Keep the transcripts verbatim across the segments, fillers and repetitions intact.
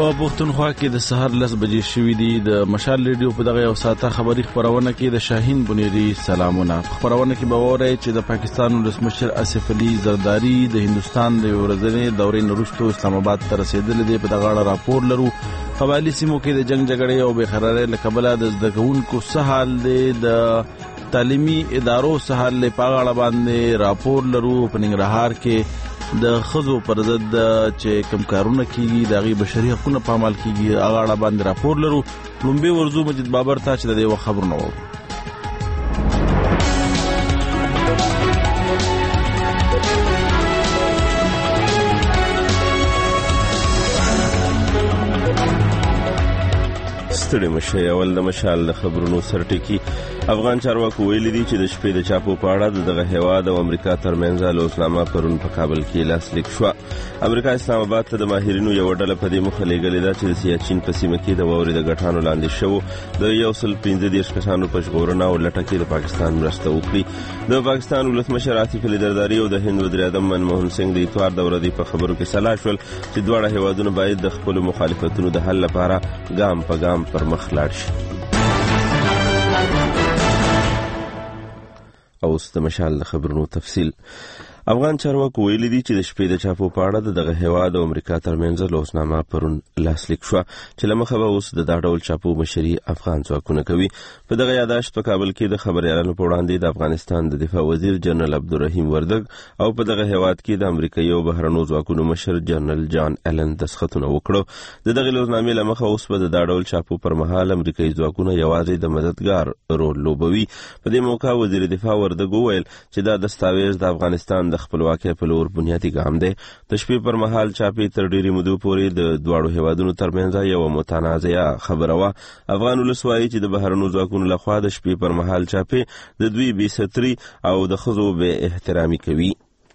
په پښتونخوا کې د سهار لس بجې شوې دي. د مشال ریډیو په دغه یو ساعته خبري خبرونه کې د شاهین بنيري سلامونه. خبرونه کې به وره چې د پاکستان ولسمشر آصف علي زرداری د هندستان د ورځنې دورې نورستو اسلام آباد ته رسیدل دي. په دغه اړه راپور لرو. قبایلی سیمو کې د جنگ جګړې او بې قرارۍ له کبله د زده کوونکو سهال دي د تعلیمي ادارو سهال له پاغړه باندې راپور لرو. په ننګرهار کې د خزو پر ضد چې کوم کارونه کیږي د غي بشري حقوقو په عمل کیږي هغه اړه باندې راپور لرو. لومبي ورزو مجید بابر ته چې د دې خبرونه وو. ستړي مشه اول د مشال خبرونو سرټکی. افغان چارواکو ویلي دي چې د شپې د چاپو په اړه دغه هیواد او امریکا ترمنځ لوسنامه پرون په کابل کې لاسلیک شو. امریکا اسلام آباد ته د ماهرینو یو ډله په دې مخه لېږلې ده چې د سیاچین په سیمه کې د ووري د غټانو لاندې شو د یو سل پنځه دیرش کسانو په ژغورنه او لټه کې د پاکستان مرسته وکړي. د پاکستان ولسمشر آصف علي زرداری او د هند وزیر اعظم منموهن سنگ د اتوار د ورځې په خبرو کې سلا شول چې دواړه هیوادونه باید د خپل مخالفتونو د حل لپاره ګام په ګام پر مخ لاړ شي. اوس د مشال خبرونو تفصیل. افغان چارواکو ویلي دي چې د شپې د چاپو په اړه دغه هیواد او امریکا ترمنځ لوسنامه پرون لاسلیک شو چې لمخه به اوس د دا ډول چاپو مشري افغان ځواکونه کوي. په دغه یاداشت په کابل کې د خبريالانو په وړاندې د افغانستان د دفاع وزیر جنرال عبدالرحیم وردګ او په دغه هیواد کې د امریکایي او بهرنیو ځواکونو مشر جنرال جان ایلن دسخطونه وکړو. د دغه لوسنامې لمخه اوس په دا ډول چاپو پر مهال امریکایي ځواکونه یوازې د مددګار رول لوبوي. په دې موقع وزیر دفاع وردګ وویل چې دا دستاویز د افغانستان د خپلواکۍ په لور بنیادي ګام دی. د شپې پر مهال چاپې تر ډېرې مودې پورې د دواړو هیوادونو ترمنځ یو متنازعه خبره وه. افغان ولس وایي چې د بهرنیو ځواکونو لخوا د شپې پر مهال چاپې د دوی بې ستري او د ښځو بې احترامي کوي.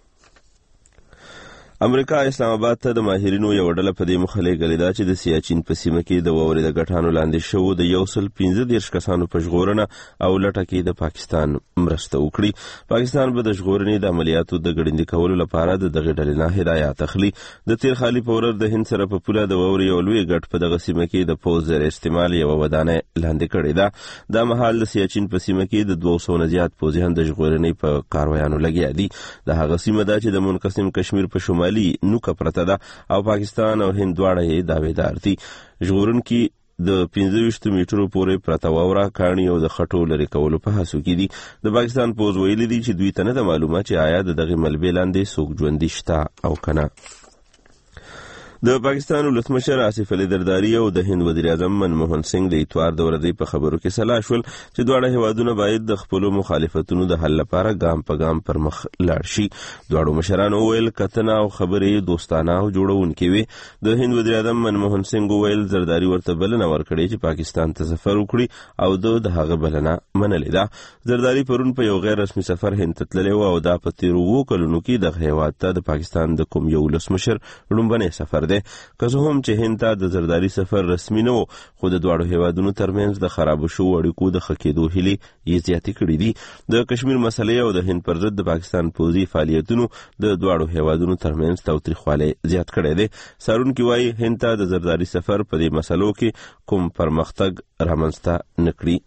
امریکا اسلام آباد ته د ماهرینو یو ډله په دې مخه لېږلې ده چې د سیاچین په سیمه کې د ووري د غټانو لاندې شوو د یو سل پنځه دیرش کسانو په ژغورنه او لټه کې د پاکستان مرسته وکړي. پاکستان به د ژغورنې د عملیاتو د ګړندي کولو لپاره د دغه ډلې نه هدایت اخلي. د تیر خالي پورر د هند سره په پوله د ووري یو لوی غټ په دغه سیمه کې د پوز زر استعمال یو ودانه لاندې کړې ده. د مهال د سیاچین په سیمه کې د دوه سوه نه زیات پوځیان د ژغورنې په کاروایانو لګیا دي. د هغه سیمه ده چې د منقسم کشمیر په شمالي نوکه پرته ده او پاکستان او هند دواړه یې دعویدار دي. ژغورونکي د پنځه ویشت میټرو پورې پرته واوره کاڼي او د خټو لرې کولو په هڅو کې دي. د پاکستان پوځ ویلي دي چې دوی ته نه ده معلومه چې آیا د دغې ملبې لاندې څوک ژوندي شته او که نه. د پاکستان ولسمشر آصف علي زرداری او د هند وزیر اعظم منموهن سنگ د اتوار د ورځې په خبرو کې سلا شول چې دواړه هیوادونه باید د خپلو مخالفتونو د حل لپاره ګام په ګام پر مخ لاړ شي. دواړو مشرانو وویل کتنه او خبرې دوستانه او جوړونکې وي. د هند وزیر اعظم منموهن سنگ وویل زرداری ورته بلنه ورکړې چې پاکستان ته سفر وکړي او د هغه بلنه منلې ده. زرداری پرون په یو غیر رسمي سفر هند ته تللی و او دا په تیرو اوو کلونو کې دغه هیواد ته د پاکستان د کوم یو ولسمشر لومړنی سفر دی. که څه هم چې هند ته د زرداری سفر رسمي نه و خو د دواړو هیوادونو ترمنځ د خرابو شوو اړیکو د ښه کېدو هیلې یې زیاتې کړې دي. د کشمیر مسلې او د هند پر ضد د پاکستان پوځي فعالیتونو د دواړو هیوادونو ترمنځ تاوتریخوالی زیات کړی دی. څارونکي وایي هند ته د زرداری سفر په دې مسلو کې کوم پرمختګ رامنځته نه کړي.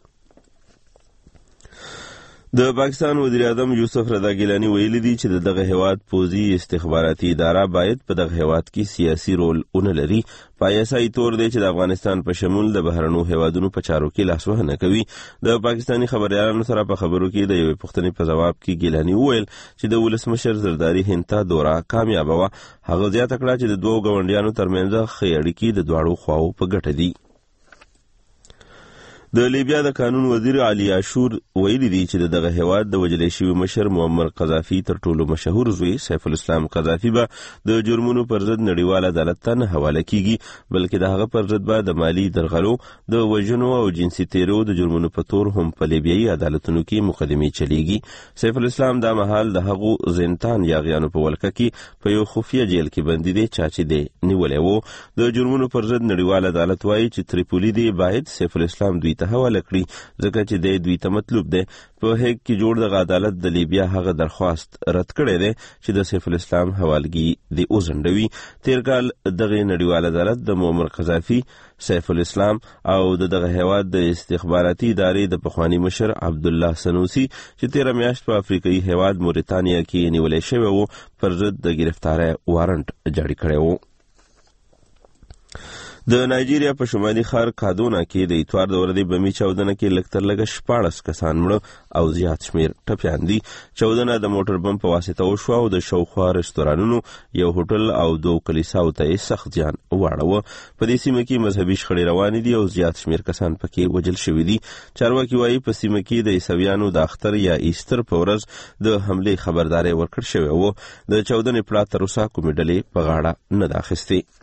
د پاکستان وزیر اعظم یوسف رضا ګیلانی ویلي دي چې دغه هیواد پوځي استخباراتي اداره باید په دغه هیواد کې سیاسي رول ونه لري. پایسای تور دی چې د افغانستان په شمول د بهرنیو هیوادونو په چارو کې لاسوهنه کوي. د پاکستاني خبريالانو سره په خبرو کې د یوې پوښتنې په ځواب کې ګیلانی وویل چې د ولسمشر زرداری هند ته دوره کامیابه وه. هغه زیاته کړه چې د دوو ګاونډیانو ترمنځ ښې اړیکې د دواړو خواو په ګټه دي. د لیبیا د قانون وزیر علي عاشور ویلي دی چې دغه هیواد د وژل شوي مشر معمر قذافي تر ټولو مشهور زوی سیف الاسلام قذافي به د جرمونو پر ضد نړیوال عدالت ته نه حواله کیږي بلکې د هغه پر ضد به د مالی درغلو د وژنو او جنسي تیرو د جرمونو په تور هم په لیبیایي عدالتونو کې مقدمې چلیږي. سیف الاسلام دا مهال د هغو زندان یاغیانو په ولکه کې په یو خفیه جیل کې بندي دی چا چې دی نیولی و. د جرمونو پر ضد نړیوال عدالت وایي چې تریپولی دی باید سیف الاسلام دوی ته حواله کړي ځکه چې د دوی ته مطلوب دی په هیګ کې جوړ دغه عدالت د لیبیا هغه درخواست رد کړی دی چې د سیف الاسلام حوالګي د وزنډوي. تیر کال دغه نړیوال عدالت د معمر قذافي، سیف الاسلام او د دغه هیواد د استخباراتي ادارې د پخوانی مشر عبدالله سنوسی چې تیره میاشت په افریقایي هیواد موریتانیا کې نیولې شوی وو پر ضد د گرفتارۍ وارنټ جاری کړی وو. د نایجیریا په شمالي ښار کادونا کې د اتوار د ورځې بمي چاودنه کې لږ تر لږه شپاړس کسان مړه او زیات شمیر ټپیان دي. چاودنه د موټر بم په واسطه وشوه او د شاوخوا رستورانونو، یو هوټل او دوه کلیساو ته سخت زیان واړوه. په دې سیمه کې مذهبي شخړې روانې دي او زیات شمیر کسان پکې وژل شوي دي. چارواکي وایي په سیمه کې د عیسویانو د اختر یا ایسټر په ورځ د حملې خبرداری ورکړل شوی و. د چاودنې پړه تر اوسه کومې ډلې په غاړه نه ده اخیستې.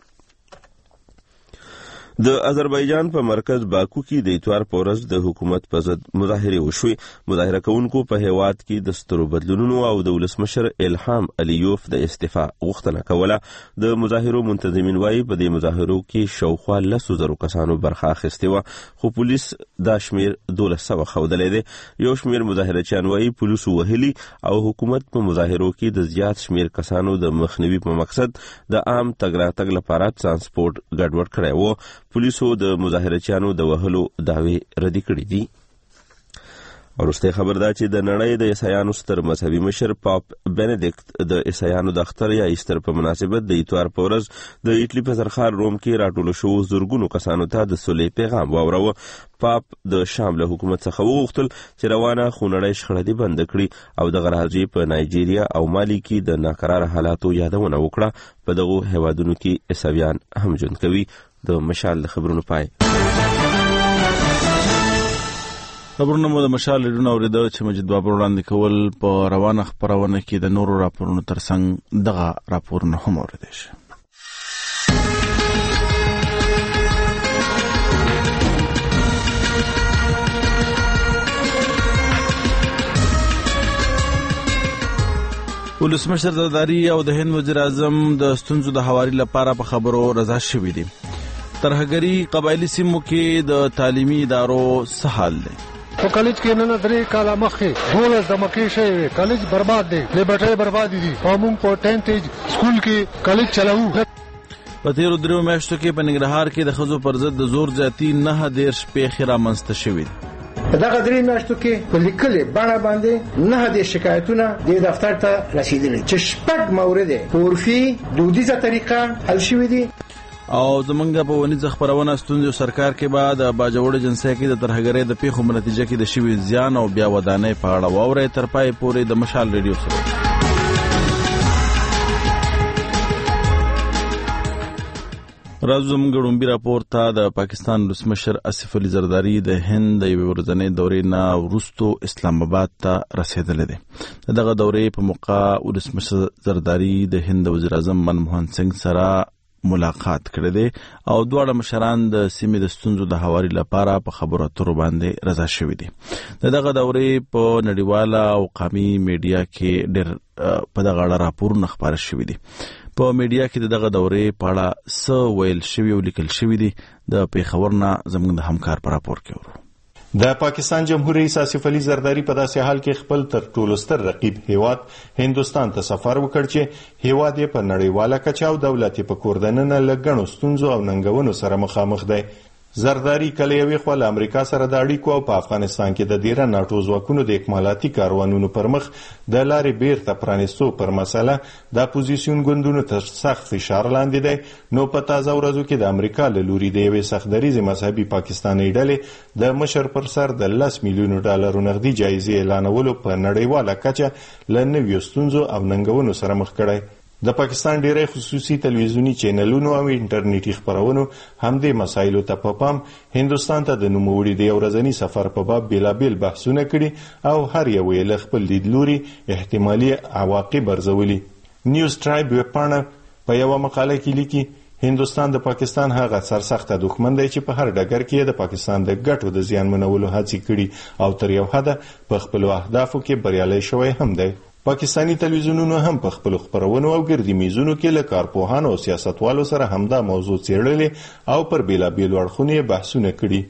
د آذربایجان په مرکز باکو کې د اتوار په ورځ د حکومت په ضد مظاهرې وشوې. مظاهره کوونکو په هیواد کې د سترو بدلونونو او د ولسمشر الهام الیوف د استعفا غوښتنه کوله. د مظاهرو منتظمین وایي په دې مظاهرو کې شاوخوا لسو زرو کسانو برخه اخیستې وه، خو پولیس دا شمیر دولس سوه ښودلی دی. یو شمیر مظاهرچیان وایي پولیسو وهلي او حکومت په مظاهرو کې د زیات شمیر کسانو د مخنیوي په مقصد د عام تګ راتګ لپاره ترانسپورت ګډوډ کړی و. پولیسو د مظاهرچیانو د وهلو دعوې ردې کړې دي. وروستی خبر دا چې د نړۍ د عیسایانو ستر مذهبي مشر پاپ بینیډکټ د عیسایانو د اختر یا ایسټر په مناسبت د اتوار په ورځ د ایټلي په سرخار روم کې راټولو شوو زرګونو کسانو ته د صلحې پیغام واوروه. پاپ د شام له حکومت څخه وغوښتل چې روانه خونړۍ شخړه دې بنده کړي او د غراځي په نایجیریا او مالی کې د ناکراره حالاتو یادونه وکړه. په دغو هیوادونو کې عیسویان هم ژوند کوي. د مشال د خبرونو پای. خبرونه مو د مشال ریډیو اوریده چې مجید بابر وړاندې کول. په روانه خپرونه کې د نورو راپورونو ترڅنګ دغه راپورونه هم اوریدئ شي. ولسمشر زرداری او د هند وزیر اعظم د ستونزو د هواري لپاره په خبرو رضا شوي دي. ترهګری قبایلی سیمو کې د تعلیمي ادارو څه حال دی؟ په کالج کې نن درې کاله مخکې دولس دمکې شوی، کالج برباد دی، لیبرټۍ برباد دي. او موږ په ټینټ ایج سکول کې کالج چلاو. په تیرو دریو میاشتو کې په ننګرهار کې د ښځو پر ضد د زور زیاتي نهه دېرش پیښې رامنځته شوي دي. په دغه درې میاشتو کې په لیکلې بڼه باندې نهه دېرش شکایتونه د دفتر ته رسیدلي چې شپږ مورد په عرفي دودیزه طریقه حل شوي دي. او زمونږ په ونیزه خبرونه ستونزو سرکار کې بعد باجوړ جنسي کې د ترهګرۍ د پیښو په نتیجه کې د شوي زیان او بیا ودانۍ په اړه واورئ. تر پای پورې د مشال ریډیو سره راځو. زموږ ډومبي راپور ته د پاکستان ولسمشر اسف علي زرداری د هند د یوې ورځنۍ دورې نه وروسته اسلام آباد ته رسېدلی دی. دغه دورې په موقع ولسمشر زرداری د هند وزیر اعظم منموهن سنگ سره ملاقات کړی دی او دواړه مشران د سیمې د ستونزو د هواري لپاره په خبرو اترو باندې رضا شوي دي. دغه دورې په نړیواله او قومي میډیا کې ډېر په دغه اړه راپورونه خپاره شوي دي. په میډیا کې دغه دورې په اړه څه ویل شوي او لیکل شوي دي. د پیښور نه زموږ د همکار په راپور کې ورو. د پاکستان جمهور رئیس اسف علي زرداری په داسې حال کې خپل تر ټولو ستر رقیب هیواد هندوستان ته سفر وکړ چې هیواد یې په نړیواله کچه او دولتي په کور دننه له ګڼو ستونزو او ننګونو سره مخامخ دی. زرداری کله یوې خوا له امریکا سره د اړیکو او په افغانستان کې د ډیره ناټو ځواکونو د اکمالاتي کاروانونو پر مخ د لارې بیرته پرانیستو پر مسله د اپوزیسیون ګوندونو تر سخت فشار لاندې دی. نو په تازه ورځو کې د امریکا له لوري د یوې سختدریزې مذهبي پاکستاني ډلې د مشر پر سر د لس میلیونو ډالرو نغدي جایزې اعلانولو په نړیواله کچه له نویو ستونزو او ننګونو سره مخ کړی. د پاکستان ډیری خصوصي تلویزیونی چینلونو او انټرنیټي خبرونو همدې مسایلو ته په پام هندوستان ته د نوموړي د یو ورځني سفر په باب بېلابېل بحثونه کړي او هر یو یې له خپل لیدلوري احتمالي عواقب ارزولي. نیوز ټرایب ویبپاڼه په یوه مقاله کې لیکي هندوستان د پاکستان هغه سرسخته دښمن دی چې په هر ډګر کې د پاکستان د ګټو د زیانمنولو هڅې کړي او تر یو حده په خپلو اهدافو کې بریالی شوی هم دی. پاکستانی تلویزیونونو هم په خپل خبرونو او ګردي میزونو کې له کارپوهانو او سیاستوالو سره همدا موضوع څېړلې او پر بېلابېلو اړخونو بحثونه کړي.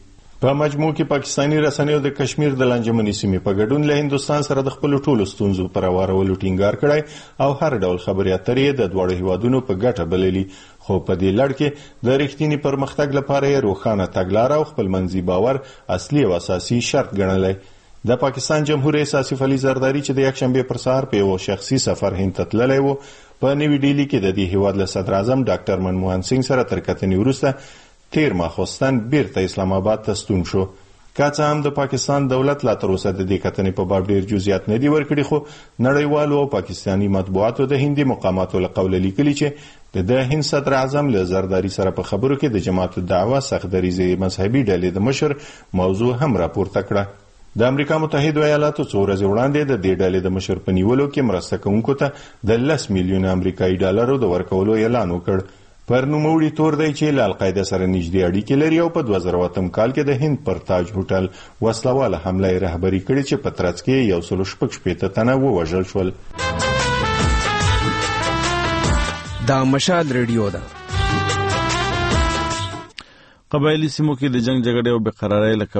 په مجموع کې پاکستانی رسنیو د کشمیر د لانجمنې سیمې په ګډون له هندستان سره د خپل ټولو ستونزو پر اورولو ټینګار کړی او هر ډول خبرې اترې د دوړو هیوادونو په ګټه بللي، خو په دې لړ کې د رښتینی پرمختګ لپاره یې روښانه تګلاره او خپل منځي باور اصلي او اساسي شرط ګڼلی. د پاکستان جمهور رئیس آصف علي زرداری چې د یکشنبه پر سهار په یو شخصي سفر هند ته تللی و، په نوي ډیلی کې د دې هیواد له صدر اعظم ډاکټر منموهن سینګ سره تر کتنې وروسته تیر ماخوستن بیرته اسلام آباد ته ستون شو. که څه هم د پاکستان دولت لا تر اوسه د دې کتنې په باب ډیر جزئیات نه دي ورکړي، خو نړیوالو او پاکستاني مطبوعاتو د هندي مقاماتو له قوله لیکلي چې د هند صدر اعظم له زرداری سره په خبرو کې د جماعت الدعوه سخت دریځي مذهبي ډلې د مشر موضوع هم راپورته کړه. د امریکا متحده ایالاتو څو ورځې وړاندې د دې ډلې د مشر په نیولو کې مرسته کوونکو ته د لس میلیون امریکایي ډالرو د ورکولو اعلان وکړ. پر نوموړي تور دی چې له القاعده سره نږدې اړیکې لري او په دوه زره اتم کال کې د هند پر تاج هوټل وسلواله حمله یې رهبري کړې چې په ترڅ کې یو سل شپږ شپېته تنه ووژل شول. دا مشال ریډیو ده. قبایلی سیمو کې د جنگ جګړې او بقرارۍ له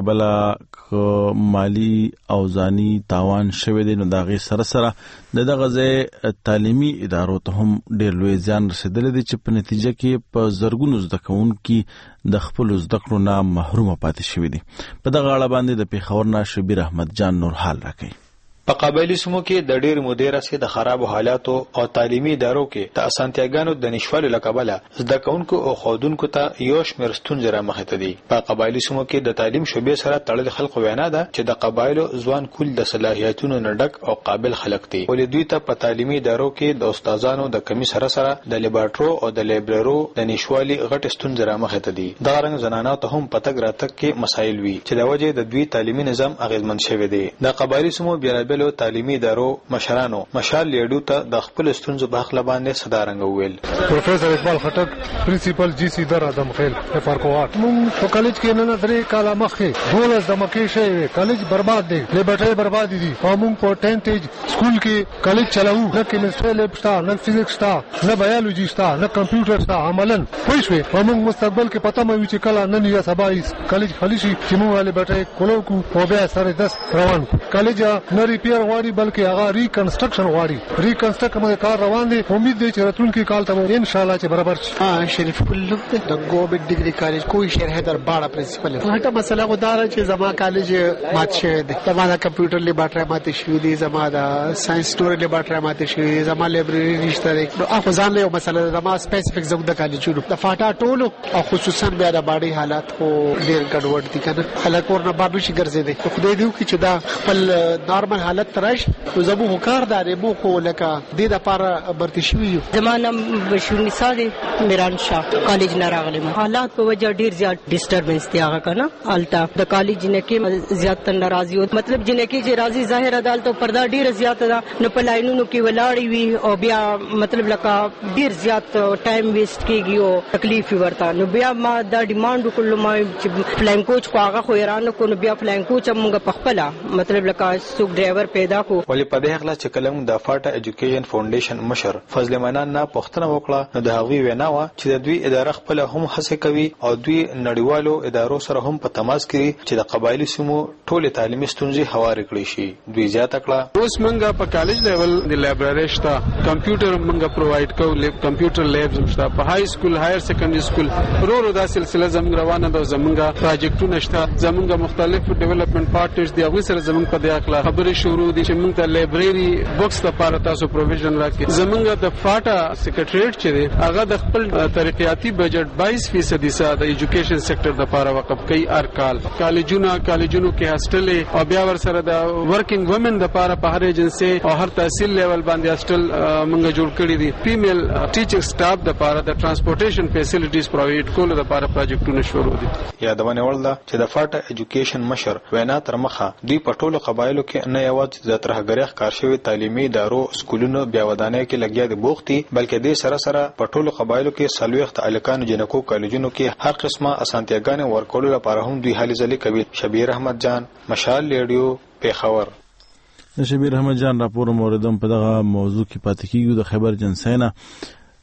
کبله مالی او ځاني تاوان شوی دی، نو د هغې سره سره د دغه ځای تعلیمي ادارو ته هم ډېر لوی زیان رسېدلی دی چې په نتیجه کې په زرګونو زده کوونکي د خپلو زده کړو نه محرومه پاتې شوي دي. په دغه اړه باندې د پېښور نه شبیر احمد جان نور حال راکوي. په قبایلی سیمو کې د ډېر مودې راهیسې د خرابو حالاتو او تعلیمي ادارو کې د اسانتیاګانو د نشوالي له کبله زده کوونکو او ښوونکو ته یو شمېر ستونزې رامخې ته دي. په قبایلي سیمو کې د تعلیم شعبې سره تړلي خلکو وینا ده چې د قبایلو ځوان کول د صلاحیتونو نه ډک او قابل خلک دي، ولې دوی ته په تعلیمي ادارو کې د استادانو د کمی سره سره د لیبارټرو او د لایبررو د نشوالي غټ ستونزې رامخې ته دي. دغه رنګ زنانو ته هم په تګ راتګ کې مسایل وي چې د وجې د دوی تعلیمي نظام اغېزمن شوی دی. د قبایلي سیمو بیلابیلو تعلیمي ادارو مشرانو مشال لیډو ته د خپل ستونزو په حق باندې صدا رنګ وویل. پروفیسور اقبال خټک پرنسپل جی سی در ادم خیل فرقوات مونږ په کالج کې نن درې کاله مخکې دولس د مکې شوی کالج برباد دی، لیبرټري برباد دي او مونږ په ټینت ایج سکول کې کالج چلاو، نه کیمستري لیب شته، نه فزیکس شته، نه بایولوژي شته، نه کمپیوټر شته. عملاً پوه شوې او مونږ مستقبل کې پته مې چې کله نن یا سبا کالج خالی شي چې مونږ لیبرټري کولو کو او بیا سره داس روان کو. کالج نه ریپیر غواړي بلکې هغه ریکنسټرکشن غواړي. ریکنسټرکټ باندې کار روان دی، امید دی چې راتلونکي کال ته ان شاء الله چې برابر شي. ها شریف الله د ګورنمنت ډیګري کالج کوی شهر حیدر باړه پرنسپل. هغه مسله غوډاره چې زما کالج مات شوی دی، زما د کمپیوټر لیبارټري مات شوی دی، زما د ساينس ټور لیبارټري مات شوی دی، زما لایبرری نشته. نو هغه ځان له مسله زما سپیسیفیک زګ د کالجونو د فاټا ټولو او خصوصا بیا د باډي حالات خو ډیر ګډوډ دي کنه. خلک ورنه بابو شي ګرځي دي. خدای دې وکړي چې دا خپل نارمل حالت ترش نو زمو کار داري مو خو لکه د دې لپاره برتی شوی یو. زمانه بشیر نثار میران شاه کالج نه راغلم، حالات په وجه ډیر زیات ډیسټربنس دی هغه کنه. التا د کالج نه کې زیات ناراضي او مطلب جنې کې چې راضي ظاهر عدالت او پردا ډیر زیات ده، نو په لاینونو کې ولاړی وي او بیا مطلب لکه ډیر زیات ټایم ویسټ کیږي او تکلیف ورته. نو بیا ما دا ډیماند وکړم ما چې فلاین کوچ خو هغه خو ایران کو، نو بیا فلاین کوچ موږ په خپل مطلب لکه سوق ډرایور پیدا کو. ولې په دې حق چې کلم د فاټا ایجوکیشن فاونډیشن مشر فضل منان نه پښتنه وکړه، نو د هغوی وینا و چې د دوی اداره خپل هم هڅه کوي او دوی نړیوالو ادارو سره هم په تماس کې چې د قبایلی سیمو ټول تعلیمي ستونزې هوارې کړي شي. دوی زیاته کړه اوس موږ په کالج لیول د لایبرری شته، کمپیوټر موږ پرووایډ کوو، لیب کمپیوټر لیبز شته، په های سکول هایر سیکنډري سکول رو رو دا سلسله زموږ روانه ده. زموږ پروجیکټونه شته، زموږ مختلف ډیولپمنٹ پارټنرز دی، هغه سره زموږ په دې اخلا خبرې شروع دي چې موږ ته لایبرری بوکس لپاره تاسو پروویژن راکړي. زمونږ د فاټا سیکریټریټ چې دی هغه د خپل ترقیاتي بجټ باییس فیصد حصہ د ایجوکیشن سېکټر لپاره وقف کوي هر کال. کالجونو کالجونو کې هاستل او بیا ور سره د ورکینګ وومن لپاره په هر ایجنسي او هر تحصیل لیول باندې هاستل موږ جوړ کړی دي. فیمیل ټیچینګ سټاف لپاره د ترانسپورټیشن فیسیلیټیز پرووایډ کول لپاره پروجیکټونه شروع دي. یادونه ولدا چې د فاټا ایجوکیشن مشر وینا تر مخه دوی په ټولو قبایلو کې نه یوازې د ترهګریخ کار شوی تعلیمي ادارو سکولونو بیا ودانۍ کې لګیا دي بوختي، بلکې د سره سره په ټولو قبایلو کې سلويخت الکانو جنکو کالجونو کې هر قسمه اسانتیاګانې ورکول لپاره هم دوی هلي ځلې کوي. شبیر احمد جان مشال لیډیو پیښور. شبیر احمد جان راپور موردم په دغه موضوع کې پاتې کیږي. د خبر جنسینا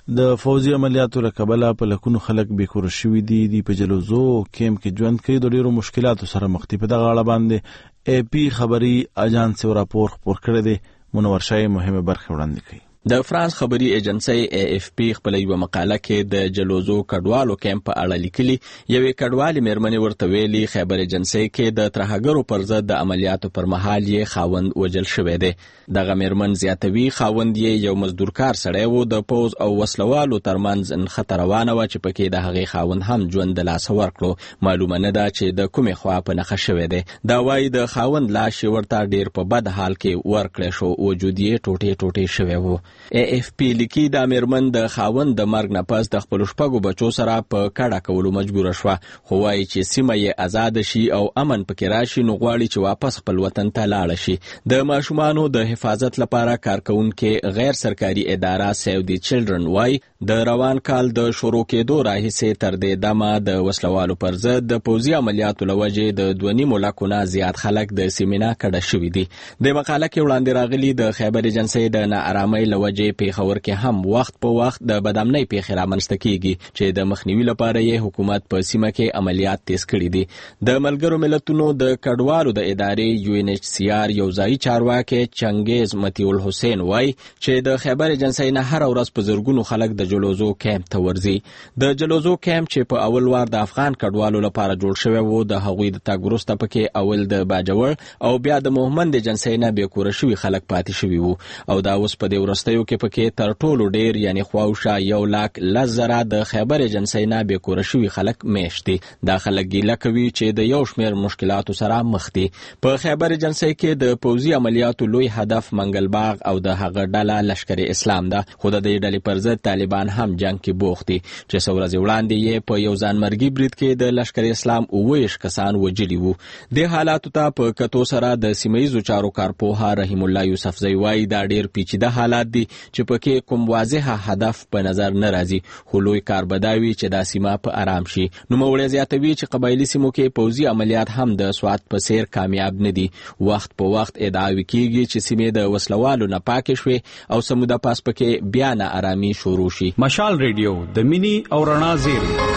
د فوزي عملیاتو له کبله په لکونو خلک بیکور شوي دي دي په جلوزو کیمپ کې ژوند کوي د ډیرو مشکلاتو سره مخ دي. په دغه اړه باندې ای پی خبري اجانس یو راپور خپور کړی دی. منور شای مهمه برخه وړاندې کوي. د فرانس خبري ایجنسی ای اف پی خپل یو مقاله کې د جلوزو کډوالو کیمپ په اړه لیکلي. یوې کډوالې مېرمنې ورته ویلي خیبر ایجنسی کې د ترهګرو پر ضد د عملیاتو پر مهال یې خاوند وژل شوی دی. دغه مېرمن زیاتوي خاوند یې یو مزدورکار سړی و. د پوز او وسلوالو ترمنځ نښته روانه وه چې پکې د هغې خاوند هم ژوند د لاسه ورکړو. معلومه نه ده چې د کومې خوا په نښه شوی دی. دا وایي د خاوند لاش یې ورته ډېر په بد حال کې ورکړی شو. وجود یې ټوټې ټوټې شوی و. ای اف پی لیکي دا مېرمن د خاوند د مرګ نه پس د خپلو شپږو بچو سره په کډه کولو مجبوره شوه. خو وایي چې سیمه یې ازاده شي او امن پکې راشي نو غواړي چې واپس خپل وطن ته لاړه شي. د ماشومانو د حفاظت لپاره کارکوونکي غیر سرکاري اداره سیو دی چلډرن وایي د روان کال د شروع کېدو راهیسې تر دې دمه د وسلوالو پر ضد د پوځي عملیاتو له وجې د دوه نیمو لکو نه زیات خلک د سیمې نه کډه شوي دي. د مقاله کې وړاندې راغلي د خیبر ایجنسۍ د ناارامۍ له وجې پیښور کې هم وخت په وخت د بدامنۍ پیښې رامنځته کیږي چې د مخنیوي لپاره یې حکومت په سیمه کې عملیات تیز کړي دي. د ملګرو ملتونو د کډوالو د ادارې یو ان ایچ سی آر یو ځایي چارواکي چنګیز متیول حسین وایي چې د خیبر ایجنسۍ نه هر ورځ په زرګونو خلک د جلوزو کیمپ ته ورځي. د جلوزو کیمپ چې په اول وار د افغان کډوالو لپاره جوړ شوی و د هغوی د تګ وروسته پکې اول د باجوړ او بیا د موهمند ایجنسۍ نه بیکوره شوي خلک پاتې شوي وو او دا اوس په دې وروستیو کې پکې تر ټولو ډیر یعنی خواوشا یو لاک لس زره د خیبر ایجنسۍ نه بیکوره شوي خلک میشت دي. دا خلک ګیله کوي چې د یو شمېر مشکلاتو سره مخ دي. په خیبر ایجنسۍ کې د پوځي عملیاتو لوی هدف منګل باغ او د هغه ډله لشکر اسلام ده. خو د دې ډلې پر ضد طالبان هم جنګ کې بوخت دي چې څو ورځې وړاندې یې په یو ځانمرګي برید کې د لشکر اسلام اووه ویشت کسان وژلي وو. دې حالاتو ته په کتو سره د سیمه ییزو چارو کارپوه رحیم الله یوسفزی وایي دا ډېر پیچیده حالات دي چې پکې کوم واضح هدف په نظر نه راځي. خو لوی کار به دا وي چې دا سیمه په آرام شي. نوموړی زیاتوي چې قبایلي سیمو کې پوځي عملیات هم د سوات په څیر کامیاب نه دي. وخت په وخت ادعاوې کیږي چې سیمې د وسلوالو نه پاکې شوې او سموده پاس پکې بیا نه آرامي شروع شي. مشال ریډیو د مینی او رڼا زیری.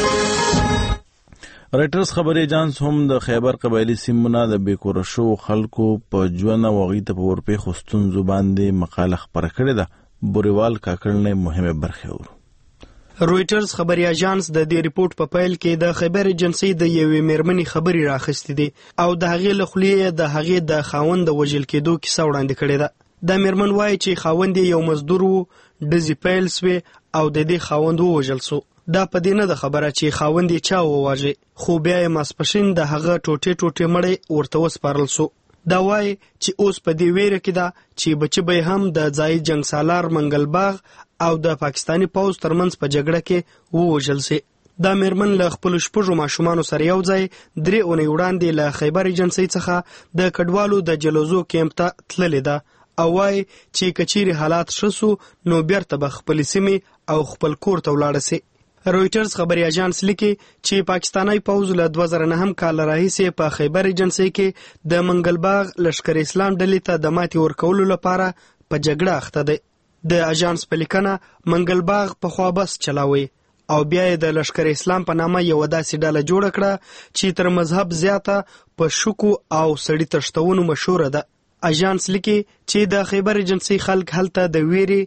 رایټرز خبري اجانس هم د خیبر قبایلی سیمونه د بیکوره شو خلکو په ژوند او غوښتنې ته په ورپېښو ستونزو باندې مقاله خپره کړې ده. بوریوال کاکړ مهمه برخه ورو. رویټرز خبري اژانس د دې ریپورت په پیل کې د خیبر ایجنسۍ د یوې مېرمنې خبري راخستې دي او د هغې له خولې د هغې د خاوند د وژل کېدو کیسه وړاندې کړې ده. د مېرمن وایي چې خاوند یې یو مزدور و، ډزې پیل سوې او د دې خاوند ووژل سو. دا په دې نه ده خبره چې خاوند یې چا وواژه، خو بیا یې ماسپښین د هغه ټوټې ټوټې مړی ورته وسپارل سو. دا وایي چې اوس په دې ویره کې ده چې بچه به هم د ځایي جنګ سالار منګل باغ او د پاکستاني پوځ ترمنځ په جګړه کې ووژل سي. دا مېرمن له خپلو شپږو ماشومانو سره یو ځای درې اونۍ وړاندې له خیبر ایجنسۍ څخه د کډوالو د جلوزو کیمپ ته تللې ده او وایي چې که چیرې حالات ښه سو نو بیرته به خپلې سیمې او خپل کور ته ولاړه سي. رویټرز خبري اژانس لیکي چې پاکستاني پوځ له دوه زره نهم کال راهیسې په خیبر ایجنسۍ کې د منګل باغ لشکر اسلام ډلې ته د ماتې ورکولو لپاره په جګړه اخته دی. د اژانس په لیکنه منګل باغ پخوا بس چلاوي او بیا یې د لشکر اسلام په نامه یو داسې ډله جوړه کړه چې تر مذهب زیاته په شکو او سړي تښتونو مشهوره ده. اژانس لیکي چې د خیبر ایجنسۍ خلک هلته د ویرې،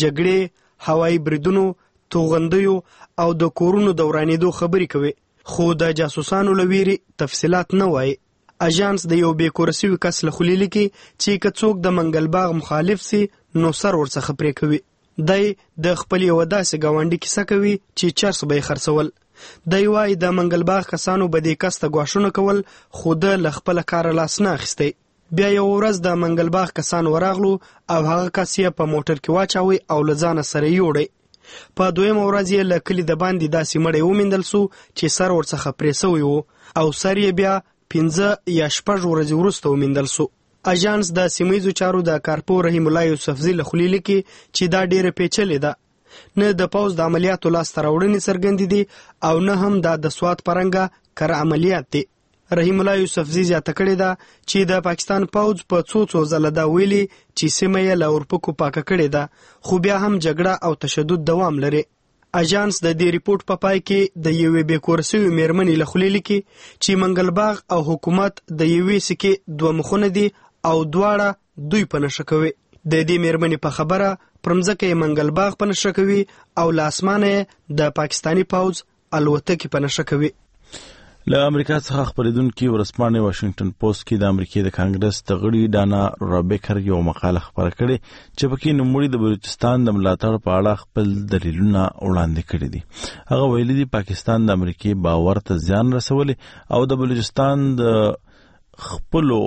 جګړې، هوایي بریدونو، توغندیو او د کورونو دورانېدو خبرې کوي، خو د جاسوسانو له ویرې تفصیلات نه وایي. اژانس د یو بیکوره سوي کس له خولې لیکي چې که څوک د منګل باغ مخالف سي نو سر ورڅخه پرې کوي. دی د خپل یو داسې ګاونډي کیسه کوي چې چرس به یې خرڅول. دی وایي د منګل باغ کسانو به دې کس ته ګواښونه کول خو ده له خپله کاره لاس نه اخیستی. بیا یو ورځ د منګل باغ کسان ورغلو او هغه کس یې په موټر کې واچوي او له ځانه سره یوړی. په دویمه ورځ یې له کلي د باندې داسې مړی وموندل سو چې سر ورڅخه پرې سوی و او سر یې بیا پنځه یا شپږ ورځې وروسته وموندل سو. اژانس د سیمه ییزو چارو د کارپوه رحیم الله یوسفزي له خولې لیکي چې دا ډېره پیچلې ده. نه د پوځ د عملیاتو لاسته راوړنې څرګندې دي او نه هم دا د سوات په رنګه کره عملیات دي. رحیم الله یوسفزي زیاته کړې ده چې د پاکستان پوځ په څو څو ځله دا ویلي چې سیمه یې له اورپکو پاکه کړې ده خو بیا هم جګړه او تشدد دوام لري. اژانس د دې ریپورت په پای کې د یوې بې کور شوې میرمنې له خولې لیکي چې منګلباغ او حکومت د یوې سکې دوه مخونه دي او دواړه دوی په نشه کوي. د دې میرمنې په خبره پر مځکه یې منګلباغ په نشه کوي او له اسمانه یې د پاکستاني پوځ الوتکې په نشه کوي. له امریکا څخه خبرېدونکي ورځپاڼې واشنگټن پوسټ کې د امریکای د کانګرس د غړي ډانا رابیکر یو مقاله خپره کړې چې پکې نوموړي د بلوچستان د ملاتړ په اړه خپل دلیلونه وړاندې کړي دي. هغه ویلي دي پاکستان د امریکای باور ته زیان رسولي او د بلوچستان د خپلو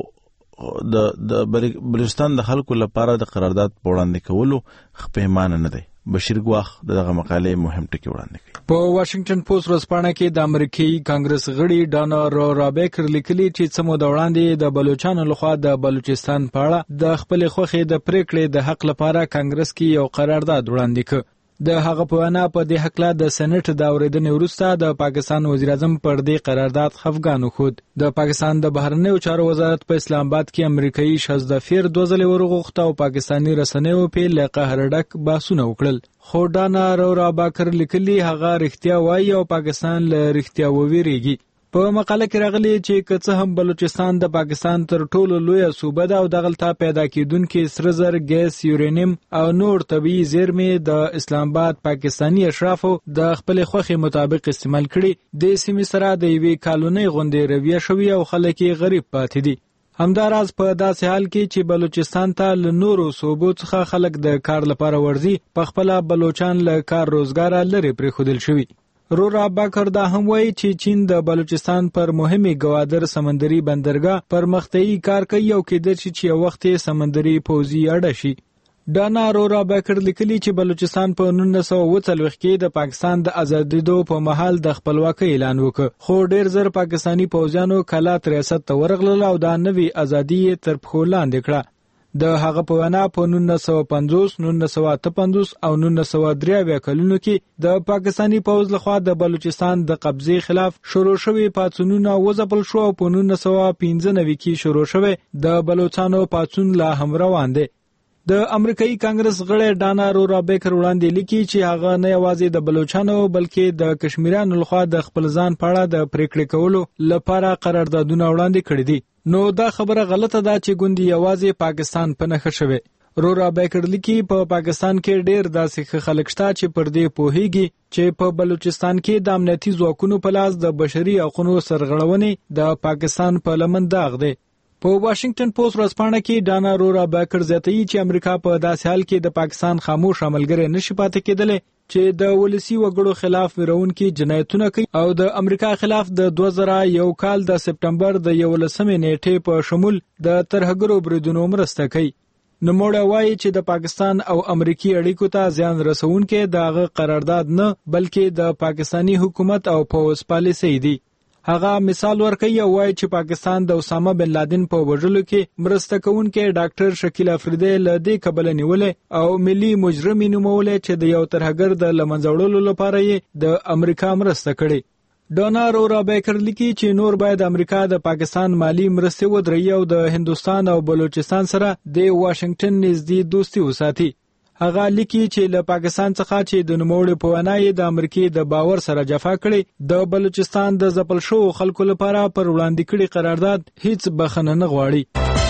د د بلوچستان د خلکو لپاره د قرارداد په وړاندې کولو خپېمانه نه دی. بشیر ګواخ دغه مقاله مهم ټکی وړاندې کړي. په واشنگټن پوسټ ورځپاڼه کې د امریکایي کانګرس غړي ډانا رابیکر لیکلي چې څه موده وړاندې د بلوچستان لخوا د بلوچستان په اړه د خپل خوخې د پریکړې د حق لپاره کانګرس کې یو قرارداد وړاندې کړ. د هغه په وینا په دې حق لا د سېنات د اوریدنې وروسته د پاکستان وزیر اعظم پر دې قرارداد خفګان وښود. د پاکستان د بهرنیو چارو وزارت په اسلام آباد کې امریکایي شهزادفیر دوه ځلې ورغوښته او پاکستاني رسنیو په له قهر ډک باسونه وکړل. خو ډانا رابیکر لیکلي هغه رښتیا وایي او پاکستان له رښتیا وویریږي. په مقاله کې راغلي چې که څه هم بلوچستان د پاکستان تر ټولو لویه صوبه ده او دغلته پیدا کیدونکي سره زر، ګیس، یورینیم او نور طبیعي زیرمې د اسلام آباد پاکستاني اشرافو د خپل خوخي مطابق استعمال کړي، د سیمې سره د یوې کالونۍ غوندې رویه شوی او خلک یې غریب پاتې دي. همداراز په داسې حال کې چې بلوچستان ته له نورو صوبو څخه خلک د کار لپاره ورځي، په خپله بلوچان له کار روزګاره لرې پرېښودل شوي. رابیکر دا هم وایي چې چین د بلوچستان پر مهمه ګوادر سمندري بندرګاه پر مختئی کار کوي او کېدای شي چې یو وخت سمندري پوځي اړه شي. ډانا رابیکر لیکلي چې بلوچستان په نولس سوه اووه څلوېښت کې د پاکستان د ازادېدو په مهال د خپلواکۍ اعلان وکړ، خو ډېر زر پاکستاني پوځیانو کلات ریاست ته ورغلل او دا نوې ازادي یې تر پښو لاندې کړه. د هغه په وینا په نولس سوه پنځوس، نولس سوه اته پنځوس او نولس سوه درې اویا کلونو کې د پاکستاني پوځ لخوا د بلوچستان د قبضې خلاف شروع شوي پاڅونونه وځپل شو او په نولس سوه پنځه نوي کې شروع شوی د بلوچستانو پاڅون لا هم روان دی. د امریکایي کانګرس غړي ډانا رابیکر وړاندې لیکي چې هغه نه یوازې د بلوچستانو بلکې د کشمیریانو لخوا د خپل ځان په اړه د پریکړې کولو لپاره قراردادونه وړاندې کړي دي. نو دا خبره غلطه ده چې ګوندي یوازې پاکستان په نخښه شوی. رابیکر لیکي په پاکستان کې ډېر داسې خلک شته چې پر دې پوهیږي چې په بلوچستان کې د امنیتي ځواکونو په لاس د بشري حقوقو سرغړونې د پاکستان په لمن داغ دی. په واشنگټن پوسټ ورځپاڼه کې ډانا رابیکر زیاتوي چې امریکا په داسې حال کې د پاکستان خاموش عملګری نشي پاتې کېدلی چې د ولسی وګړو خلاف ویرونکي جنایتونه کوي او د امریکا خلاف د دوه زره یو کال د سپټمبر د یولسمې نیټې په شمول د ترهګرو بریدونو مرسته کوي. نوموړی وایي چې د پاکستان او امریکای اړیکو ته زیان رسونکي دغه قرارداد نه بلکې د پاکستاني حکومت او پوځ پالیسي دی. هغه مثال ورکوي او وایي چې پاکستان د اسامه بن لادن په وژلو کې مرسته کوونکی ډاکټر شکیل افریدی له دې کبله نیولې او ملي مجرم نومولې چې د یو ترهګر د لمنځه وړلو لپاره یې د امریکا مرسته کړې. ډانا رابیکر لیکي چې نور باید امریکا د پاکستان مالی مرستې ودرېږي او د هندوستان او بلوچستان سره د واشنگټن نږدې دوستي وساتي. هغه لیکي چې له پاکستان څخه چې د نوموړي په وینا یې د امریکای د باور سره جفا کړي، د بلوچستان د ځپل شوو خلکو لپاره پر وړاندې کړي قرارداد هیڅ بخښنه نه غواړي.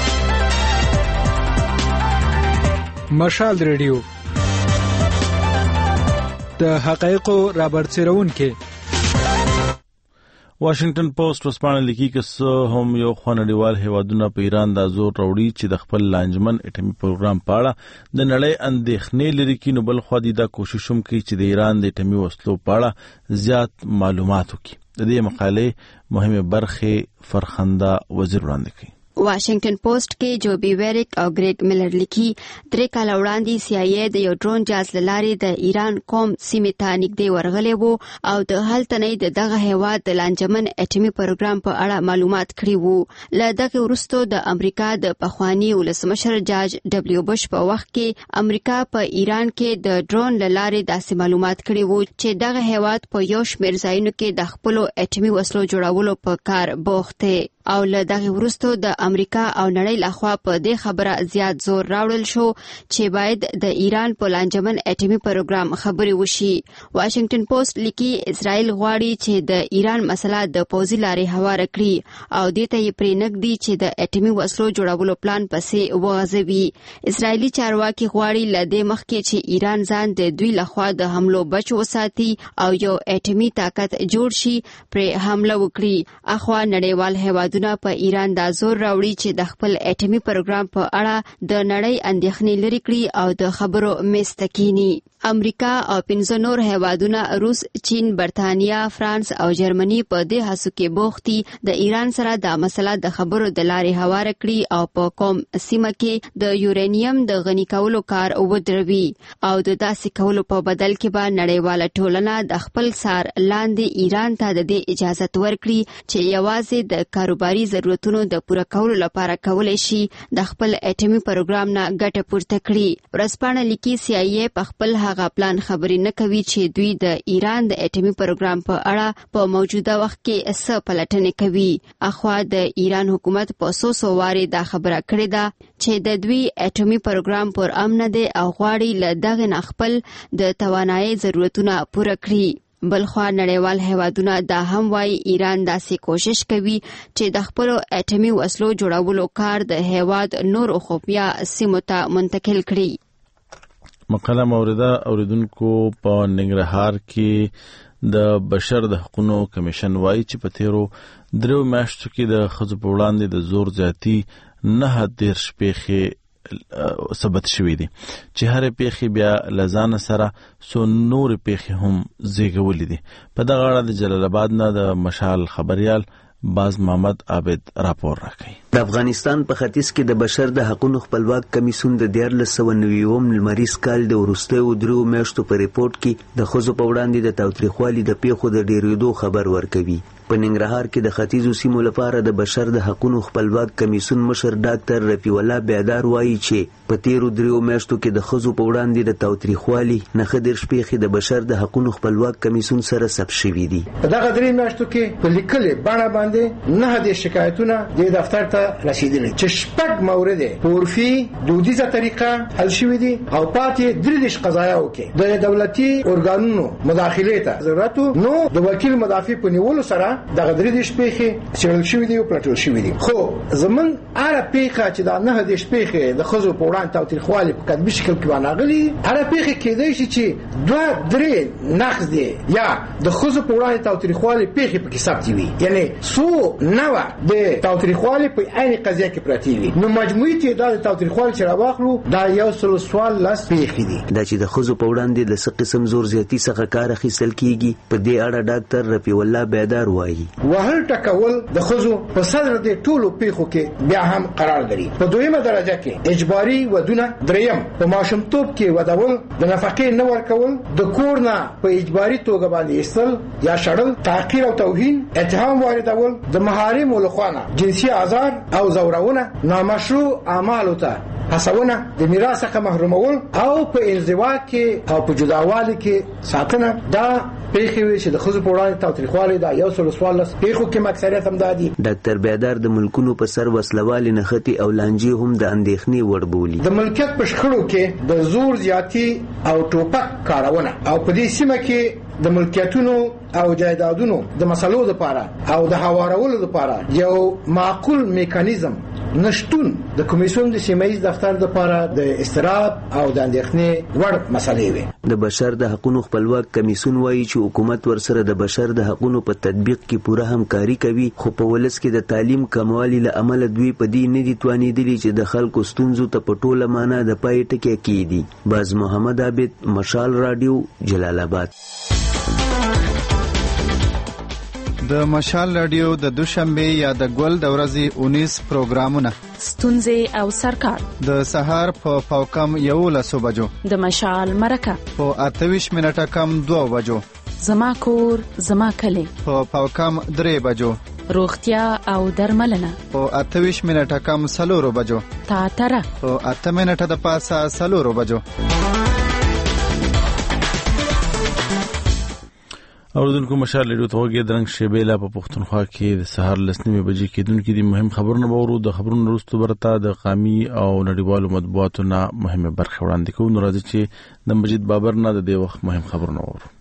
مشال ریډیو د حقایقو رابرسېرونکي. واشنگټن پوسټ ورځپاڼه لیکي چې څه هم یو خونړیوال هیوادونه په ایران د زور راوړي چې د خپل لانجمن اټومي پروګرام په اړه د نړۍ اندېښنې لري کې، نو بل خو دا کوشش هم کوي چې د ایران د اټومي وسلو په اړه زیات معلومات وکړي. د دې مقالې مهمه برخه فرخنده وزیر وړاندې کوي. واشنگټن پوسټ کې جو بیوریک او ګریګ میلر لیکي درې کاله وړاندې سی آی ای د یو ډرون جهاز له لارې د ایران قوم سیمې ته نږدې ورغلی وو او د هلته نه د دغه هیواد د لانجمن اټومي پروګرام په اړه معلومات کړي وو. له دغه وروسته د امریکا د پخواني ولسمشر جارج ډبلیو بش په وخت کې امریکا په ایران کې د ډرون له لارې داسې معلومات کړي وو چې دغه هیواد په یو شمېر ځایونو کې د خپلو اټومي وسلو جوړولو په کار بوخت دی. او له دغه وروسته د امریکا او نړۍ لخوا په دې خبره زیات زور راوړل شو چې باید د ایران په لانجمن اټومي پروګرام خبري وشي. واشنگټن پوسټ لیکي اسرائیل غواړي چې د ایران مسله د پوځي لارې هواره کړي او دې ته یې پرې نږدي چې د اټومي وسلو جوړولو پلان پسې وغځوي. اسرائیلي چارواکي غواړي له دې مخکې چې ایران ځان د دوی لخوا د حملو بچ وساتي او یو اټومي طاقت جوړ شي پرې حمله وکړي. اخوا نړیوال هیوادونه په ایران دا زور راوړي چې د خپل اټومي پروګرام په اړه د نړۍ اندېښنې لرې کړي او د خبرو میز ته کښیني. امریکا او پنځه نور هیوادونه روس، چین، برتانیا، فرانس او جرمني په دې هڅو کې بوخت دي د ایران سره د مسله د خبرو د لارې هواره کړي او په کوم سیمه کې د یورانیم د غني کولو کار ودروي او د داسې کولو په بدل کې به نړیواله ټولنه د خپل سار لاندې ایران ته د دې اجازه ورکړي چې یوازې د کاروباري ضرورتونو د پوره کولو لپاره کولای شي د خپل اټومي پروګرام نه ګټه پورته کړي. ورځپاڼه لیکي سی آی ای په خپل هغه پلان خبرې نه کوي چې دوی د ایران د اټومي پروګرام په اړه په موجوده وخت کې څه پلټنې کوي. اخوا د ایران حکومت په څو څو وارې دا خبره کړې ده چې د دوی اټومي پروګرام پر امن دی او غواړي له دغه نه خپل د توانایي ضرورتونه پوره کړي. بلخوا نړیوال هیوادونه دا هم وایي ایران داسې کوشش کوي چې د خپلو اټومي وسلو جوړولو کار د هیواد نورو خفیه سیمو ته منتقل کړي. مقاله مورده اوریدونکو په ننګرهار کې د بشر د حقوقو کمیشن وایي چې په تیرو درو میاشتو کې د ښځو په وړاندې د زور زیاتی نه دېرش پیښې ثبت شوې دي چې هر پیښې بیا لزان سره سو نور پیښې هم زیږولې دي. په دغه اړه د جلال آباد نه د مشال خبريال باز محمد عابد راپور راکړي. د افغانستان په ختیځ کې د بشر د حقوقو خپلواک کمیسیون د دیارلس سوه نوي لمریز کال د وروستیو درو میاشتو په ریپورت کې د ښځو په وړاندې د تاوتریخوالي د پیښو د ډېرېدو خبر ورکوي. په ننګرهار کې د ختیځو سیمو لپاره د بشر د حقوقو خپلواک کمیسیون مشر ډاکټر رفیع الله بیدار وایي چې په تیرو درو میاشتو کې د ښځو په وړاندې د تاوتریخوالي نه دېرش پیښې د بشر د حقوقو خپلواک کمیسیون سره ثبت شوي دي. په دغه درې میاشتو کې په لیکلې بڼه باندې نه د شکایتونه د دفتر ته رسیدلي چې شپږ مورد په عرفي دودیزه طریقه حل شوي دي او پاتې درې دېرش قضایاو کې د دولتي ارګانونو مداخلې ته ضرورت نو د وکیل مدافع په نیولو سره دغه درې دېرش پیښې څېړل شوي دي او پلټل شوي دي. خو زمون هره پیښه چې دا نه دېرش پیښې د ښځو په وړاندې تاوتریخوالي په کتبي شکل کې وانغلي هره پیښه کېدای شي چې دوه درې نقض دي یا د ښځو په وړاندې تاوتریخوالي پیښې پکې ثبت وي یعنی څو نوع د تاوتریخوالي په عین قضیه کې پراته وي نو مجموعي تعداد تاوتریخوالي چې راواخلو دا یو سل سوال لس پیښې دي. دا چې د ښځو په وړاندې د څه قسم زور زیاتی څخه کار اخیستل کیږي په دې اړه ډاکټر رفیع الله بیدار وایي. وهل ټکول د ښځو په صدر د ټولو پیښو کې بیا هم قرار لري. په دویمه درجه کې اجباري ودونه، دریم په ماشومتوب کې ودول، د نفقې نه ورکول، د کور نه په اجباري توګه باندې ایستل یا شړل، تحقیر او توهین، اتهام واردول، د محارمو لخوا جنسي آزار او زورونه، نامشروع اعمالو ته هڅونه، د میراث څخه محرومول او په انزوا کې او په جداوالي کې ساتنه. دا پیښې وي چې د ښځو په وړاندې تاوتریخوالي دا یو سل څوارلس پیښو کې اکثریت هم دا دي. ډاکټر بیدار د ملکونو په سر وسلوالې نښتې او لانجې هم د اندېښنې وړ بولي. د ملکیت په شخړو کې د زور زیاتی او ټوپک کارونه او په دې سیمه کې د ملکیتونو او جایدادونو د مسلو لپاره او د هوارولو لپاره یو معقول میکانیزم نشټون د کمیسیون د سیمایي دفتر لپاره د استراب او د اندېښنې وړ مسلې وي. د بشر د حقوقو خپلواک کمیسیون وایي چې حکومت ورسره د بشر د حقوقو په تطبیق کې پوره همکاري کوي خو په ولس کې د تعلیم کموالي له امله دوی په دې نه دي توانېدلي چې د خلکو ستونزو ته په ټوله معنا د پای ټکی کېږدي. باز محمد عابد، مشال رادیو، جلال آباد. د مشال رادیو د دوشنبه یا د ګل د ورځې اونیس پروګرامونه، ستونزې او سرکار، د سهار په پاوکم یولسو بجو، د مشال مرکه په اتویش منټه کم دوه بجو، زما کور زما کلی په پاوکم درې بجو، روغتیا او درملنه په اتویش منټه کم سلورو بجو، تاتره په اته منټه د پاسه سلورو بجو. اوردونکو مشال لري ته وګړي درنګ شیبېلا په پښتونخوا کې د سهار لسنیمه بجې کېدونکو د مهم خبرونه باورو د خبرونو وروسته برته د قامي او نړیوالو مطبوعاتو نه مهمه برخه وړاندې کوو. نو راځي چې د مجید بابر نه د دې وخت مهم خبرونه باورو.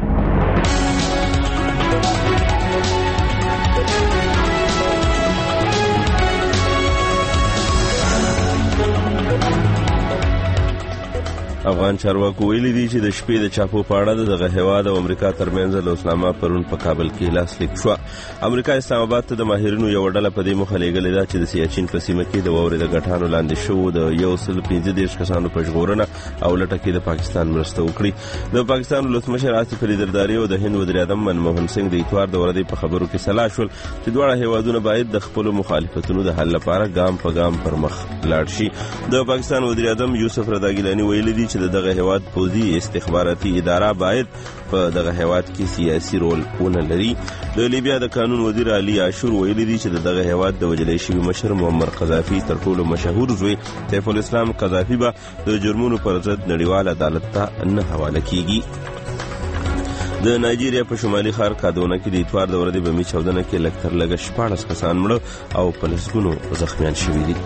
افغان چارواکو ویلي دي چې د شپې د چاپو په اړه دغه هیواد او امریکا ترمنځ له اسلامه پرون په کابل کې لاسلیک شو. امریکا اسلام آباد ته د ماهرینو یو ډله په دې مخه لېږلې ده چې د سیاچین په سیمه کې د واورې د غټانو لاندې شو د یو سل پنځه دېرش کسانو په ژغورنه او لټه کې د پاکستان مرسته وکړي. د پاکستان ولسمشر آصف علي زرداري او د هند وزیر اعظم منموهن سنگ د اتوار د ورځې په خبرو کې سلا شول چې دواړه هیوادونه باید د خپل مخالفتونو د حل لپاره ګام په ګام پر مخ لاړ شي. د پاکستان وزیر اعظم یوسف رضا ګیلاني ویلي دي چې دغه هیواد پوځي استخباراتي اداره باید په دغه هیواد کې سیاسي رول ونه لري. د لیبیا د قانون وزیر علي عاشور ویلي دي چې دغه هیواد د وجلې شوي مشر معمر قذافي تر ټولو مشهور زوی سیف الاسلام قذافي به د جرمونو پر ضد نړیوال عدالت ته نه حواله کیږي. د نایجیریا په شمالي ښار کادونا کې د اتوار د ورځې بمي چاودنه کې لږ تر لږه شپاړس کسان مړه او په لسګونو زخمیان شوي دي.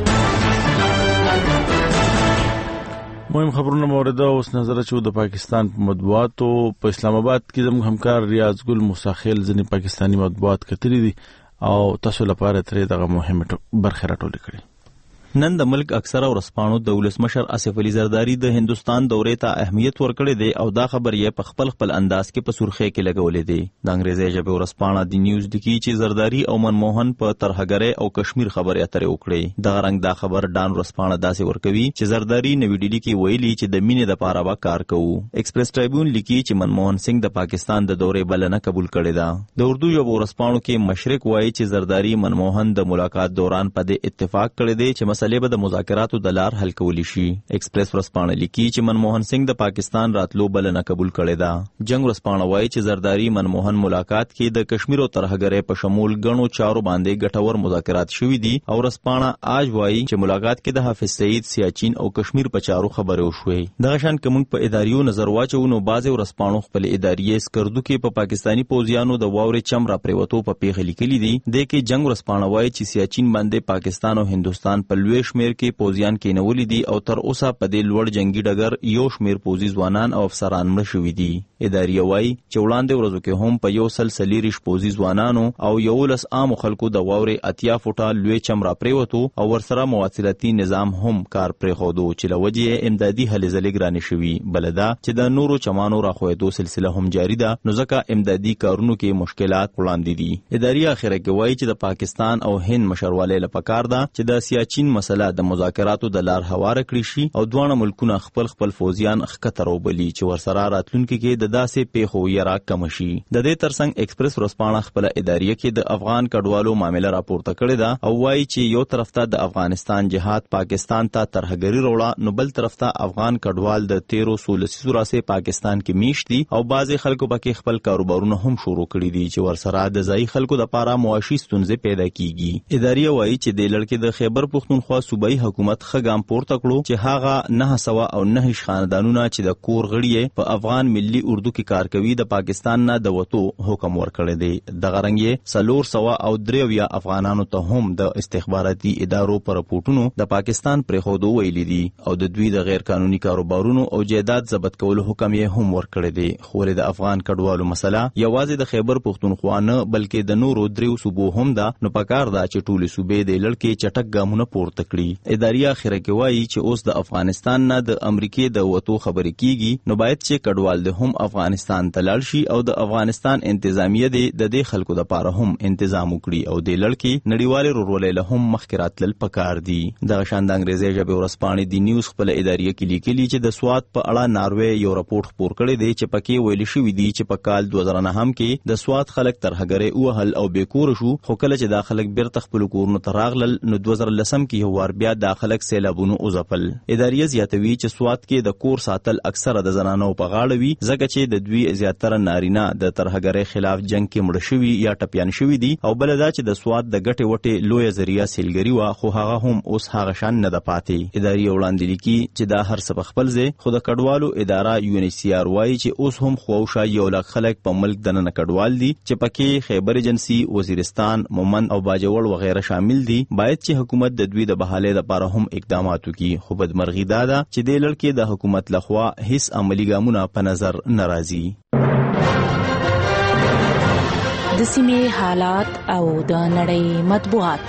مهم خبرونه مورده اوس نظر چې د پاکستان په مطبوعاتو په اسلام آباد کې زموږ همکار ریاض ګل موساخیل ځنې پاکستانی مطبوعات کتري دي او تاسو لپاره ترې دغه مهمه برخه راټولې کړې. نن د ملک اکثره ورسپانو د ولسمشر آصف علي زرداري د هندستان دورې ته اهمیت ورکړی دی او دا خبر یې په خپل خپل انداز کې په سرخی کې لګولې دی. د انګریزي ژبې ورسپانه د نیوز لیکي چې زرداري او منموهن په ترهګرۍ او کشمیر خبرې اترې وکړې. د رنګ دا خبر ډان ورسپانه داسې ورکوي چې زرداري نوې ډیلی کې ویلي چې د مینې د پاره به کار کوو. ایکسپریس ټریبیون لیکي چې منموهن سنگ د پاکستان د دورې بلنه قبول کړې ده. د اردو ژبې ورسپانو کې مشرق وایي چې زرداري منموهن د ملاقات دوران په دې اتفاق کړی دی چې مسلې به د مذاکرات د لار حل کولی شي. ایکسپریس ورسپانه لیکي چې منموهن سنگ د پاکستان راتلو بلنه قبول کړې ده. جنگ ورسپانه وایي چې زرداري منموهن ملاقات کې د کشمیر او ترهګرۍ په شمول غنو چارو باندې ګټور مذاکرات شوي دي او ورسپانه آج وایي چې ملاقات کې د حافظ سعید سیاچین او کشمیر په چارو خبرې وشوي. دغه شان کوم په اداریو نظر واچو نو بعض ورسپانو خپل اداریې سکردو کې په پاکستانی پوځیانو د واورې چم را پریوتو په پیغه لیکلي دي. د کې جنگ ورسپانه وایي چې سیاچین باندې پاکستان او هندستان په لوی شمیر کې پوځیان کېنولي دي او تر اوسه په دې لوړ جنگي ډګر یو شمیر پوځي ځوانان او افسران مړه شوي دي. اداري وایي چې وړاندې ورځو کې هم په یو سل سلیریش پوځي ځوانانو او یولس عام خلکو د واورې اتیا فوټه لوی چم را پریوتو او ورسره مواصلاتي نظام هم کار پرېښودو چې له وجې امدادي هلې ځلې ګرانې شوي. بله دا چې د نورو چمانو راښویدو سلسله هم جاري ده نو ځکه امدادي کارونو کې مشکلات وړاندې دي. اداري اخره کې وایي چې د پاکستان او هند مشروالی له پکار ده چې د سیاچین مسله د مذاکراتو د لار هواره کړی شي او دواړه ملکونه خپل خپل فوجیان ښکته راوبلي چې ورسره راتلونکي کې د داسې پیښو یرا کم شي. د دې ترڅنګ ایکسپریس ورسپانه خپل اداریه کې د افغان کډوالو معاملې راپورته کړې ده او وایي چې یو طرف ته د افغانستان جهاد پاکستان ته ترهګري راوړه نو بل طرف ته افغان کډوال د تیرو سولسي سوراسه پاکستان کې میشت دي او بعضې خلکو پکې خپل کاروبارونه هم شروع کړي دي چې ورسره د ځایي خلکو لپاره معاشي ستونزې پیدا کیږي. اداریه وایي چې د لړکې د خیبر پښتونخوا صوبایي حکومت خګام پورته کړو چې هغه نه سوا او نه خاندانونه چې د کور غړي په افغان ملي اردو کې کار کوي د پاکستان نه د وټو حکم ورکړی دی. دغه رنګ یې سلور سوا او دریویا افغانانو ته هم د استخباراتي ادارو پر راپورټونو د پاکستان پرېښودو ویلي دي او د دوی د غیر قانوني کاروبارونو او جایداد ضبط کولو حکم یې هم ورکړی دی. خو د افغان کډوالو مسله یوازې د خیبر پښتونخوا نه بلکې د نورو دریو صوبو هم ده نو پکار ده چې ټولې صوبې د لړکې چټک ګامونه پورته پورته کړي. اداري اخره کې وایي چې اوس د افغانستان نه د امریکای د وټو خبرې کیږي نو باید چې کډوال د هم افغانستان ته لاړ شي او د افغانستان انتظامیه د دې خلکو د پاره هم تنظیم وکړي او د لړکی نړیوال رورولې له هم مخکرات لل پکار دي. د شاند انګریزي ژبه ورسپانې دی نیوز خپل اداري کې لیکلي چې د سواد په اړه ناروې یو راپورټ خپور کړی دی چې پکې ویل شوی دی چې په کال دوه زره نهم کې د سواد خلک ترهګرې اوهل او بیکور شو خو کله چې د خلک بیرته خپل کورونو ته راغلل نو دوه زره لسم کې یو وار بیا د خلک سیلابونو اوځپل. اداري زیاتوي چې سواد کې د کور ساتل اکثره د زنانو په غاړه وي ځکه چې د دوی زیاتره نارینه د ترهګرۍ خلاف جنگ کې مړ شوي یا ټپيان شوي دي او بل دا چې د سواد د ګټې وټې لوی ذریعہ سیلګری وا خو هغه هم اوس هغه شان نه د پاتې. اداري وړاندې لیکي چې دا هر څه په خپل ځای خو د کډوالو اداره یو ان ایچ سی آر وایي چې اوس هم خواوشا یو لک خلک په ملک دننه کډوال دي چې پکې خیبر ایجنسی، وزیرستان، مومند او باجوړ وغیرہ شامل دي. باید چې حکومت د دوی د بحالې لپاره هم اقدامات وکړي خو بدمرغي دا ده چې د لړکې د حکومت لخوا هیڅ عملی ګامونه په نظر ناراضي. د سیمې حالات او د نړۍ مطبوعات.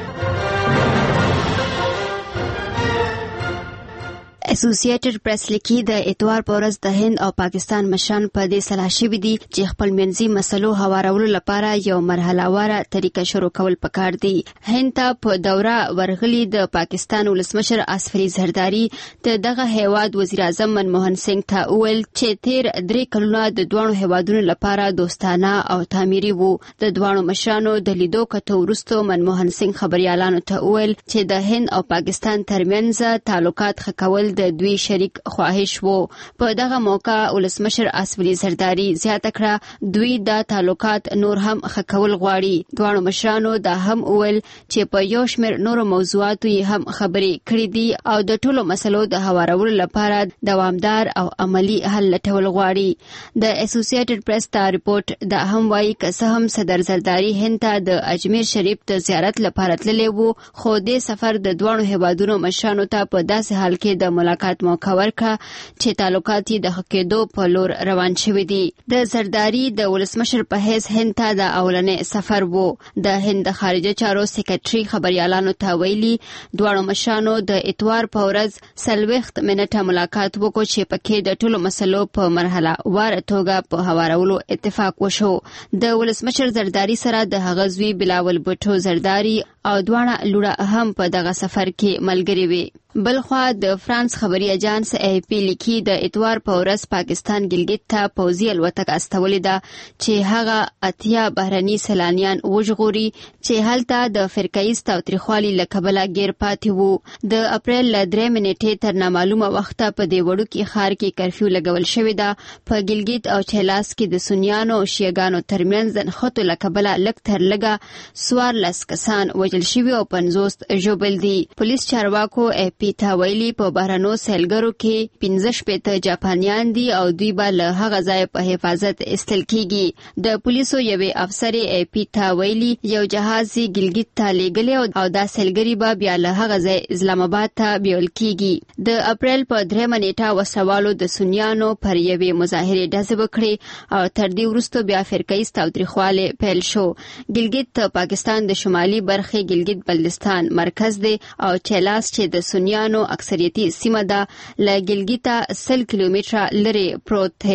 اسوسییټډ پریس لیکي د اتوار په ورځ د هند او پاکستان مشران په دې سلا شوي دي چې خپل منځي مسلو هوارولو لپاره یو مرحله واره طریقه شروع کول پکار دي. هند ته په دوره ورغلي د پاکستان ولسمشر اسف علي زرداری د دغه هیواد وزیر اعظم منموهن سنگ ته وویل چې تیر درې کلونه د دوه هیوادونو لپاره دوستانه او تعمیري وو. د دوه مشرانو د لیدو کته وروسته منموهن سنگ خبريالانو ته وویل چې د هند او پاکستان ترمنځ تعلقات ښه د دوی شریک خواهش وو. په دغه موقع ولسمشر اسف علي زرداری زیاته کړه دوی د تعلقات نور هم ښه کول غواړي. دواړو مشرانو دا هم وویل چې په یو شمېر نورو موضوعاتو یې هم خبرې کړې دي او د ټولو مسلو د هوارولو لپاره دوامدار او عملی حل لټول غواړي. د اسوسییټډ پریس ته ریپورت دا هم وایي که څه هم صدر زرداری هند ته د اجمیر شریف د زیارت لپاره تللی وو خو دې سفر د دواړو هیوادونو مشرانو ته په داسې حال کې د ملاقات موقع ورکړه چې تعلقات یې د ښه کېدو په لور روان شوي دي. د زرداری د ولسمشر په حیث هند ته د اولنې سفر وو. د هند د خارجه چارو سیکرټري خبريالانو ته ویلي دواړو مشرانو د اتوار په ورځ څلوېښت منټه ملاقات وکړ چې پکې د ټولو مسلو په مرحله واره توګه په هوارولو اتفاق وشو. د ولسمشر زرداری سره د هغه زوی بلاول بوټو زرداری او دواړه لوړه هم په دغه سفر کې ملګري وي. بلخوا د فرانس خبري اجانس ای پی لیکي د اتوار په ورځ پاکستان ګلګت ته پوځي الوتکه استولې ده چې هغه اتیا بهرني سیلانیان وژغوري چې هلته د فرقه‌ایز تاوتریخوالي له کبله ګیر پاتې وو. د اپریل له درې منټې تر نامعلومه وخته په دې وړوکي ښار کې کرفیو لګول شوې ده. په ګلګت او چهلاس کې د سنیانو او شیعګانو ترمنځ د نښتو له کبله لږ تر لږه څوارلس کسان وژل شوي او پنځوس ژوبل دي. پولیس چارواکو ای پی ته ویلي په بهرنو سیلګرو کې پنځه شپېته جاپانیان دي او دوی به له هغه ځایه په حفاظت ایستل کیږي. د پولیسو یوې افسرې ای پی ته ویلي یو جهاز یې ګلګت ته لیږلی او دا سیلګري به بیا له هغه ځای اسلام آباد ته بیول کیږي. د اپریل په درېیمه نیټه وسوالو د سنیانو پر یوې مظاهرې ډزې وکړې او تر دې وروسته بیا فرقه‌ایز تاوتریخوالی پیل شو. ګلګت پاکستان د شمالي برخې ګلګت بلتستان مرکز دی او چهلاس چې د سنیانو نو اکثریتی سیمه ده له ګلګته سل کیلومتره لري پروت دی.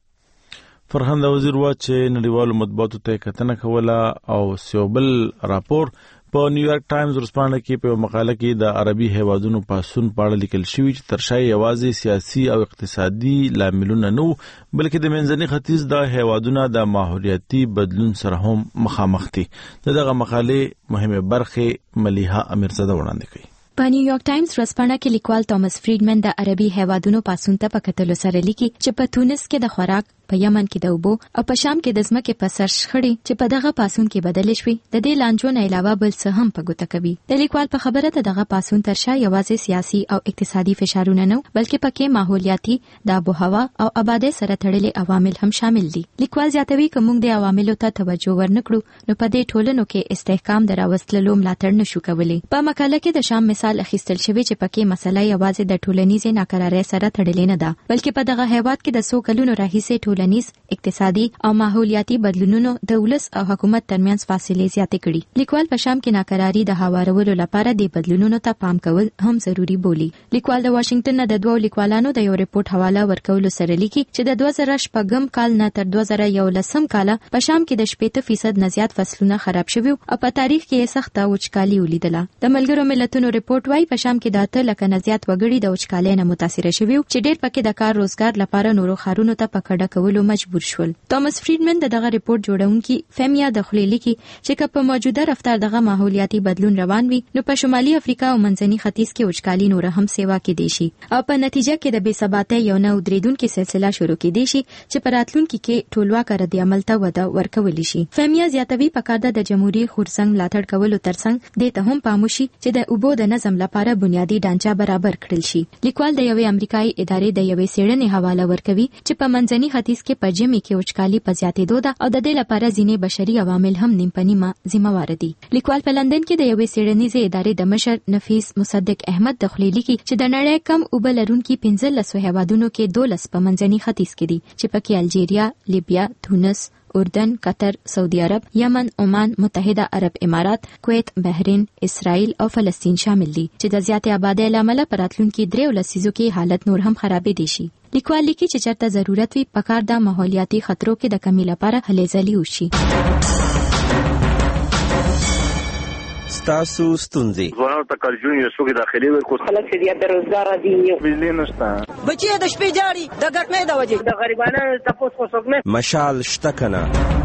فرهنګ وزیر وا چې نړیوالو مطبوعاتو ته کتنه کوله او سیوبل راپور په نیویارک ټایمز ورسپانه کې په مقاله کې د عربي هیوادونو پاسون په اړه لیکل شوی چې ترشای یوازې سیاسي او اقتصادي لاملونه نه بلکې د منځني ختیځ د هیوادونو د ماحولیاتي بدلون سره هم مخامخ دي. دغه مقاله مهمه برخه ملیحه امیرزاده وړاندې کوي. په نیویارک ټایمز ورځپاڼه کې لیکوال توماس فریډمن د عربي هیوادونو پاسون ته په کتلو سره لیکي چې په تونس کې د خوراک، په یمن کې د اوبو او په شام کې د ځمکې په سر شخړې چې په دغه پاسون کې بدل شوي د دې لانجو نه علاوه بل څه هم په ګوته کوي. د لیکوال په خبره ته دغه پاسون تر شا یوازې سیاسي او اقتصادي فشارونه نه بلکې پکې ماحولیاتي، د آب و هوا او آبادی سره تړلي عوامل هم شامل دي. لیکوال زیاتوي که موږ د عواملو ته توجه ورنکړو نو په دې ټولنو کې استحکام د راوستلو ملاتړ نشو کولی. په مقاله کې د شام مثال اخیستل شوی چې پکې مسله یوازې د ټولنیزې ناکرارۍ سره تړلې نه ده بلکې په دغه هیواد کې د څو کلونو راهیسې ټولنیز، اقتصادي او ماحولیاتي بدلونونو د ولس او حکومت ترمنځ فاصلې زیاتې کړي. لیکوال په شام کې ناکراری د هوارولو لپاره د بدلونونو ته پام کول هم ضروری بولي. لیکوال د واشنگټن نه د دوه لیکوالانو د یو ریپورت حواله ورکولو سره لیکي چې د دوه زره شپږم کال نه تر دوه زره یولسم کال په شام کې د شپږ فیصد نه زیات فصلونه خراب شوي او په تاریخ کې سخته وچکالي ولیدله. د ملګرو ملتونو ریپورت وايي په شام کې د اته لکه نه زیات وګړي د وچکالۍ نه متاثر شوي چې ډېر پکې د کار روزګار لپاره نورو ښارونو ته په کډه کولو مجبور شول. توماس فریډمن دغه ریپورت جوړونکي فیمیا د خلیل لیکي چې په موجوده رفتار دغه ماحولیاتي بدلون روان وي نو په شمالي افریقا او منځني ختیځ کې وچکالي نور هم سیوا کې دي شي او په نتیجه کې د بې ثباتۍ یو نه درېدونکو سلسله شروع کې دي شي چې په راتلونکي کې ټولواک رد عمل ته وده ورکول شي. فیمیا زیاتوي پکار د جمهوریت خورڅنګ ملاتړ کولو ترڅنګ د ته هم پاموشي چې د اوبو د نظم لپاره بنیادی ډانچه برابر کړل شي. لیکوال د یوې امریکایي ادارې د یوې څېړنې حواله ورکوي چې په منځني ختیځ کې په ژمي کې وچکالي په زیاتېدو ده او د دې لپاره ځینې بشري عوامل هم نیم په نیمه ذمہوار دي. لیکوال په لندن کې د یوې څېړنیزې ادارې د مشر نفیس مصدق احمد د خلیل لیکي چې د نړۍ کم اوبه لرونکي پنځلس هیوادونو کې دولس په منځني ختیځ کې دي چې پکې الجیریا، لیبیا، تونس، اردن، قطر، سعودي عرب، یمن، عمان، متحده عرب امارات، کویت، بحرین، اسرائیل او فلسطین شامل دي چې د زیاتې آبادی لامل په راتلونکي درې لسیزو کې حالت نور هم خرابې دي شي. لیکوال لیکي چې چېرته ضرورت وي پکار د ماحولیاتي خطرو کې د کمی لپاره هلې ځلې وشي. ستاسو ستونزې ځوانانو ته کارجون یو څوک داخلي ورکو خلک چې د روزګار دي بجلی نشته بچي د شپې جاړي د ګرمۍ د وجې د غریبانو تاسو کو څوک نه مشال شته کنه.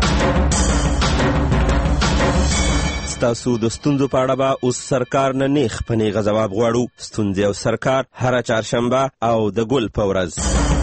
ستاسو د ستونزو په اړه به اوس سرکار نه نیغ په نیغه ځواب غواړو. ستونزې او سرکار هره چهارشنبه او د ګل په ورځ.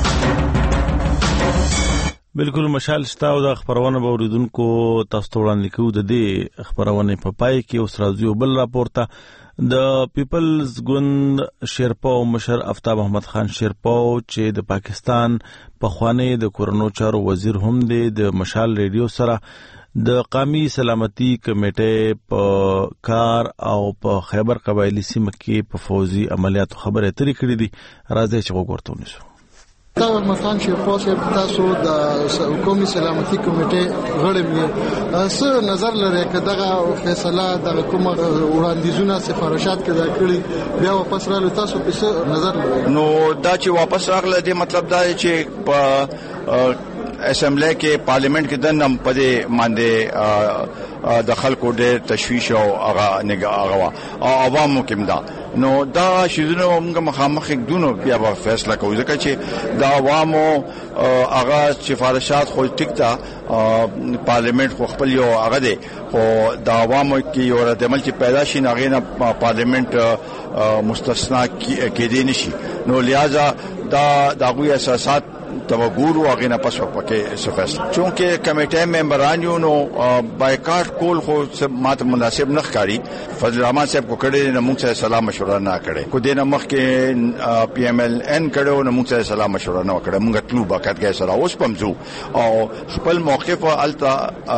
بالکل مشال شته او د خبرونه به اوریدونکو تاسو ته وړاندې کوو. د دې خبرونه په پای کې اوس راځي بل راپورته د پیپلز ګوند شیرپاو مشر آفتاب احمد خان شیرپاو چې د پاکستان پخوانی د کورونو چارو وزیر هم دی د مشال ریډیو سره د قومي سلامتي کمیټې په کار او په خیبر قبایلی سیمه کې په فوزي عملیاتو خبرې اترې کړې دي. راځي چې وګورئ ونیسو. آفتاب احمد خان شیرپاو صاحب تاسو د قومي سلامتي کمیټې غړی یې څه نظر لري چې دغه فیصله د کومه وړاندیزونه سفارشات کړي کړي بیا واپس راغلي تاسو په څه نظر لري؟ نو دا چې واپس راغله د مطلب دا چې په اسمبلی کې پارلیمنت کې د نم پدې باندې د خلکو ډېر تشویش او هغه هغه او عوامو کې دا نو دا شیزونه موږ مخامخ کېدونو بیا به فیصله کوو ځکه چې د عوامو هغه سفارشات خو ټیک تا پارلیمنت خو خپل یو هغه دی خو د عوامو کې یو ردعمل چې پیدا شي هغه نه پارلیمنت مستثنا کېدی نشي. نو لہذا دا دغه اساسات توګورو هغه نه پسو پکې سفارش چونکه کمیټه ممبران یو نو بایکاټ کول خو ماته مناسب نه ښکاری. فضل الرحمن صاحب کو کړي نه موږ سره سلام مشوره نه کړي کو دینه مخ کې پی ایم ایل ان کړو نه موږ سره سلام مشوره نه کړي. موږ ټلو باکات کې سره اوس پمزو او خپل موقف التا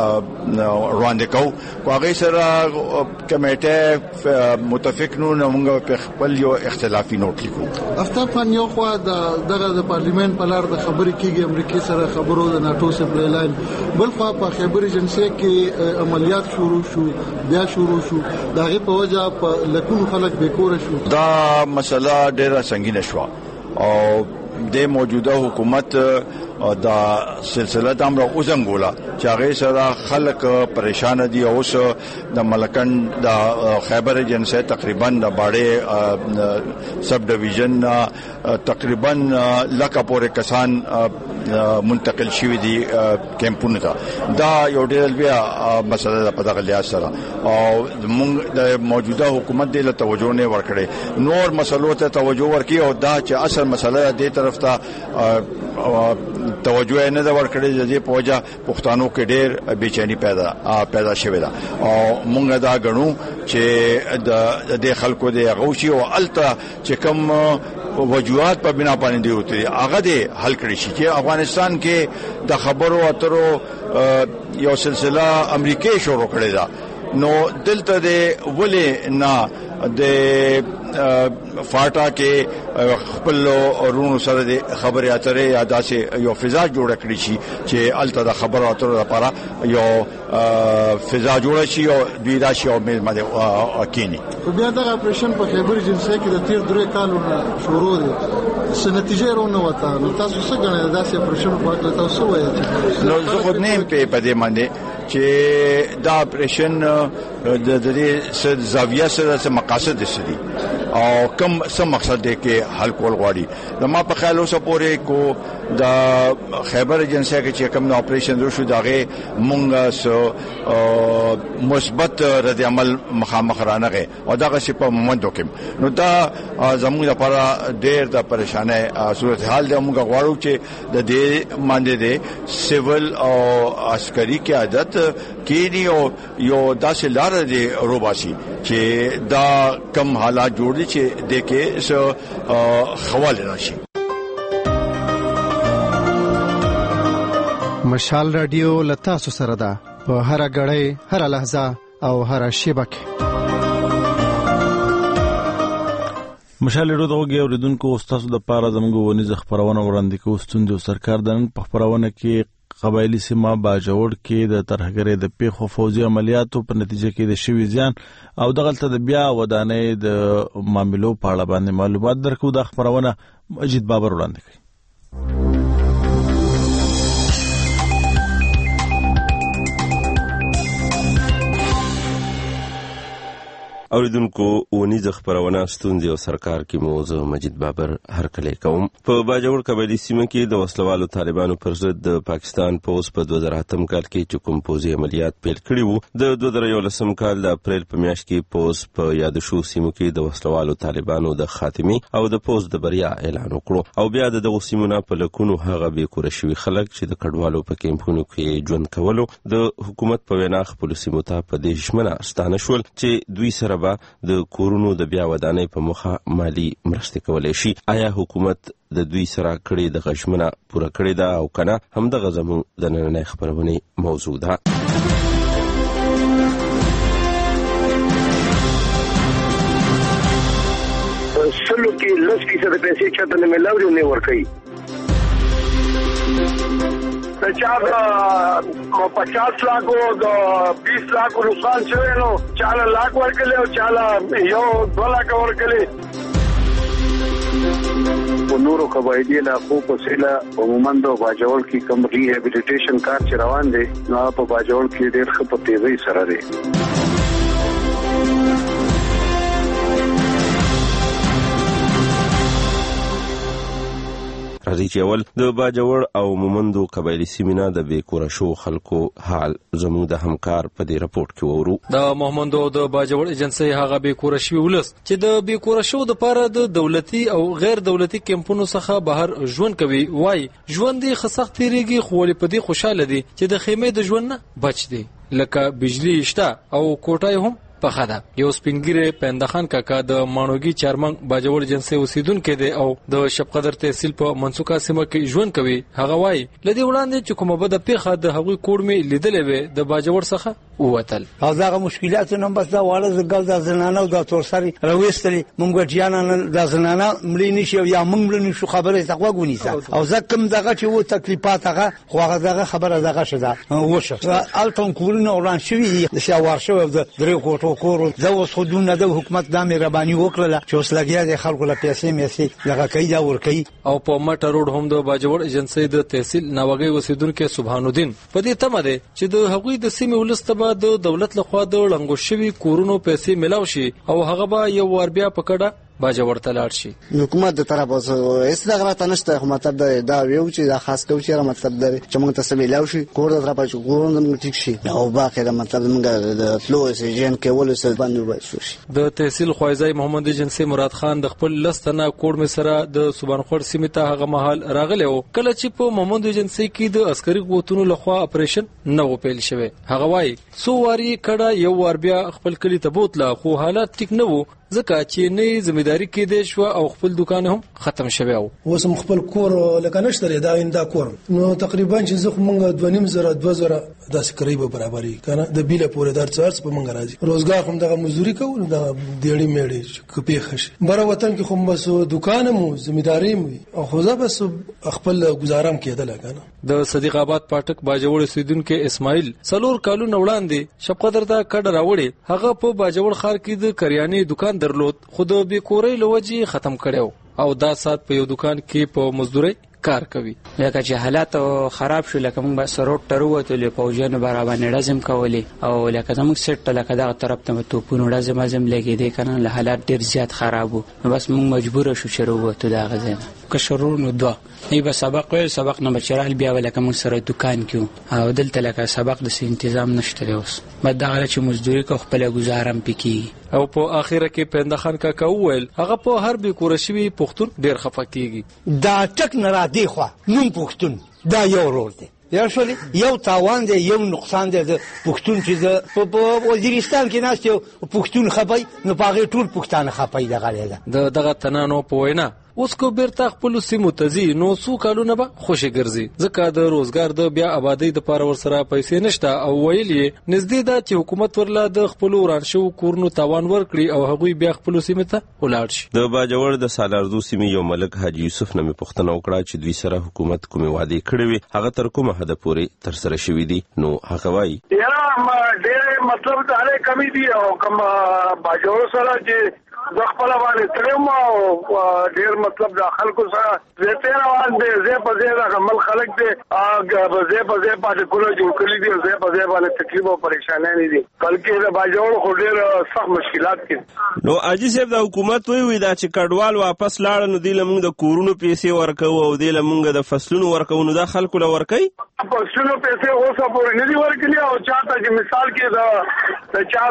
روان دي کو هغه سره کمیټه متفق نو موږ په خپل یو اختلافي نوٹ لیکو. آفتاب خان یو خو دغه د پارلیمنت په لار د خبرې کېږي امریکای سره خبرو د ناتو سره اعلان بل خو په خیبر ایجنسی کې عملیات شروع شو بیا شروع شو دغه په وجه په لکونو خلک بیکور شو. دا مسله ډیره سنگینه شو او د موجوده حکومت دا سلسله د امر اوزنګولا چې هغه سره خلک پریشان دي. اوس د ملکن د خیبر ایجنسی تقریبا د باړې سب ډیویژن تقریبا لکه پورې کسان منتقل شوی دي کیمپونو ته. دا یو ډېر بیا مسله په دغه لحاظ سره او موږ د موجوده حکومت د توجه نه ورکړي نور مسلو ته توجه ورکړي او دا چې اصل مسله د طرف ته توجه نه دا ورکړي چې په وجه پښتنو کې ډېر بېچینی پیدا پیدا شوې ده او موږ دا غنو چې د خلکو د غوشي او الته چې کوم وجوهات په بنا باندې دی وته هغه دې حل کړی شي چې افغانستان کې د خبرو اترو یو سلسله امریکای شروع کړی دا. نو دلته د ولې نه د فاټا کې خپل ورونو سره د خبرې اترې یا داسې یو فضا جوړ کړی شي چې الته د خبرو اترو لپاره یو فضا جوړ شي او دوی راشي او مې مده کینی. بیا دا اپریشن په خیبر جنسي کې د تیر درې کالو شروع دي څه نتیجه ورونه وته نو تاسو څه غواړئ داسې اپریشن په اړه تاسو وایئ؟ نو زه خو نه په پدې باندې چې دا اپریشن د دې زاویه سره څه مقاصد دي او کوم څه مقصد دی کې حل کول غواړي. زما په خیال اوسه پورې کو د خیبر جنسي کې چې کوم اپریشن وشو داغه مونږ سو مثبت رد عمل مخامخ رانغه او دغه شی په مومندو کې نو دا زموږ لپاره ډېر د پریشانه صورتحال دی. موږ غواړو چې د دې باندې د سیول او عسکري قیادت کې دی او یو داسې لار دی روباسي چې دا کم حالات جوړ دي چې د کې خواله راشي. مشال رادیو لتا سره ده په هر غړې هر لحظه او هر شیبه کې. مشال رادیو دغه اوریدونکو استاد د پاره زموږ ونیز خبرونه وړاندې کوي. ستوندو سرکار دنن په خبرونه کې قبایلی سیمه باجوړ کې د ترهګرۍ د پیښو فوجي عملیاتو په نتیجه کې د شوی زیان او دغلته د بیا ودانۍ د معاملو په اړه باندې معلومات درکو. د خبرونه مجید بابر وړاندې کوي. اوریدونکو ونیز خبرونه ستونزې او سرکار کې موضوع مجید بابر هر کله کوم. په باجوړ قبایلی سیمه کې د وسلوالو طالبانو پر ضد د پاکستان پوز په دوه زره اتم کال کې چې کوم پوزي عملیات پیل کړي وو د دوه زره یولسم کال د اپریل په میاشت کې پوز په یاد شو سیمو کې د وسلوالو طالبانو د خاتمي او د پوز د بریا اعلان وکړو او بیا د دغه سیمونو په لکونو هغه به کور شوی خلک چې د کډوالو په کیمپونو کې ژوند کولو د حکومت په وینا خپل سیمو ته په دې شمنه ستانه شول چې دوی سره د کورونو د بیا ودانۍ په مخه مالی مرسته کولای شي. آیا حکومت د دوی سره کړي د غشمنه پوره کړي دا او کنه هم د غزمو د نن خبرونه موضوع ده. سلو کې لس فیصد پیسې چاته نه ملاوي نه ورکړي چار پچاس لاکھو بیس لاکھ نقصان شوی نو چاله لاکھ ورکړي او چاله یو دو لاکھ ورکړي. په نورو قبایلی علاقو په سیله عموما د باجوړ کې کوم ریهابیلیټیشن کار چې روان دي نو په باجوړ کې ډېر ښه په تیزی سره دی. راځي چې اول د باجوړ او مومندو قبایلی سیمه د بیکوره شو خلکو حال زموږ د همکار په دې راپورټ کې وورو. د مومندو د باجوړ ایجنسی هغه بیکوره شوی ولس چې د بیکوره شو د پاره د دولتي او غیر دولتي کمپونو څخه بهر ژوند کوي وای ژوند یې خسخت تیریږي خو ولې په دې خوشاله دي چې د خیمه د ژوند نه بچ دي لکه بجلی شته او کوټای هم پخه ده. یو سپینګیره پیندخان کاکا د مانوګي چارمنګ باجوړ جنسي اوسیدونکو دی او د شپقدر تحصیل په منسوکا سیمه کې ژوند کوي. هغه وای لدی وړاندې چې کومه بده پیخه د هغوی کوړمې لیدلې وي د باجوړ څخه ووتل. او داغه مشکلات نو بس دا واړه زګل د زنانه او د تورسري راويستلې مونږ جیانا د زنانه ملي نشي یا مونږ ملي نشو خبره تقوا غونیسه او زکم دغه چې وو تکلیفات هغه خو هغه دغه خبره دغه شته وشه الټون کورونه اوران شوی د شاوار شو د درې کوټو کور زو خودونه د حکومت د مهرباني وکړه چې اوس لګیا د خلکو له پیسې مېسي دغه کوي دا ور کوي. او په مټ روډ هم د باجوړ ایجنسی د تحصیل ناوګي اوسیدونکو سبحان الدین په دې تمه ده چې د هغوی د سیمې ولستبه د دولت لخوا د لنګو شوی کورونو پیسې ملاو شي او هغه به یو ور بیا پکړه باجوړ تلاړ شي. حکومت د طرف اوس هیڅ دغه تنشته مطلب دا ویو چې دا خاص کوي چې مطلب دا چې موږ ته سمېلاو شي کور د طرف چې کورونه موږ ټیک شي او باقي دا مطلب موږ د فلو سیجن کې ول سره باندې وایو شي. د تحصیل خوایزای محمد جنسی مراد خان د خپل لستنه کوډ می سره د سبحان خور سیمه ته هغه محل راغله او کله چې په محمد جنسی کې د عسکري قوتونو لخوا اپریشن نو پیل شوه هغه وای سو واری کړه یو ور بیا خپل کلی ته بوتله خو حالت ټیک نه وو ځکه چې نه ځمېداري کېدې شو او خپل دکان هم ختم شوی و. اوس خپل کور لکه نشته دا انده کور نو تقریبا چې زه مونږ دوه نیم زره دوه زره داسې قریب برابرې کنه د بیل پورې در څارڅ په مونږ راځي روزګار هم دغه مزدوري کوو دا دیړې میړې کپی خش بره وطن کې خو بس دکان مو ځمېداري مو او خو زه بس خپل گزارم کېدل کنه. د صدیق آباد پاټک باجوړ اوسیدونکو اسماعیل څلور کالونه وړاندې شپقدر ته کډ راوړي هغه په باجوړ ښار کې د کریانې دکان درلود خو د بیکورۍ لوجي ختم کړو او دا سات په یو دکان کې په مزدوري کار کوي. لکه چې حالات خراب شو لکه موږ بس روټ ټر وته له پوجانو برابر نه لازم کولی او لکه زموږ سیټ لکه دا طرف ته توپونو لازم لازم لګي دي کنه له حالات ډیر زیات خرابو بس موږ مجبور شو چې وروته دا غزنه که شروع نو دوا ای به سبق ویل سبق نه بچرال بیا ولکه موږ سره دکان کیو او دلته لکه سبق د تنظیم نشته اوس بعد دا چې مزدوري کو خپل گزارم پکې او په اخیره کې پندخان کا کوول هغه په هر به کورشوي پښتون ډیر خفه کیږي. دا ټک نه دی خو نوم پښتون دا یو رول دی یا شولې یو تاوان دی یو نقصان دی د پښتون چې په وزیرستان کې ناست یو پښتون خپای نو پاغه ټول پښتانه خپای دغه لیدا د دغه تنانو په وینا اوس کو بیرته خپل سیمو تزي نو سو کالونه به خوشي ګرځي ځکه د روزګار د بیا آبادی د پاره ور سره پیسې نشته او ویلي نږدې دا چې حکومت ورلا د خپل ورانشو کورنو تاوان ورکړي او هغه بیا خپل سیمه ته ولاړ شي. د باجوړ د سالارزو سیمې یو ملک حاجی یوسف نومي پښتنه وکړه چې دوی سره حکومت کومه وعده کړې وي هغه تر کومه حد پورې تر سره شوې دي نو هغه وایي یاره ډېر مطلب دا لري کمی دي او کوم باجوړ سره چې د خپل باندې ترم او ډیر مطلب د خلکو سره زه روان دي زه په زه د عمل خلک دي هغه زه په زه په کولو جوړ کړی دي زه په زه باندې تکلیف او پریشانای نه دي بلکې د باجوړ خو ډیر سخت مشکلات کې نو اجي صاحب د حکومت وی وی دا چې کډوال واپس لاړ نو دی لمونږ د کورونو پیسې ورکو او دی لمونږ د فصلونو ورکو نو دا خلکو له ورکي فصلونو پیسې اوسه پورې نه دي ورکړي او چاته چې مثال کې دا چا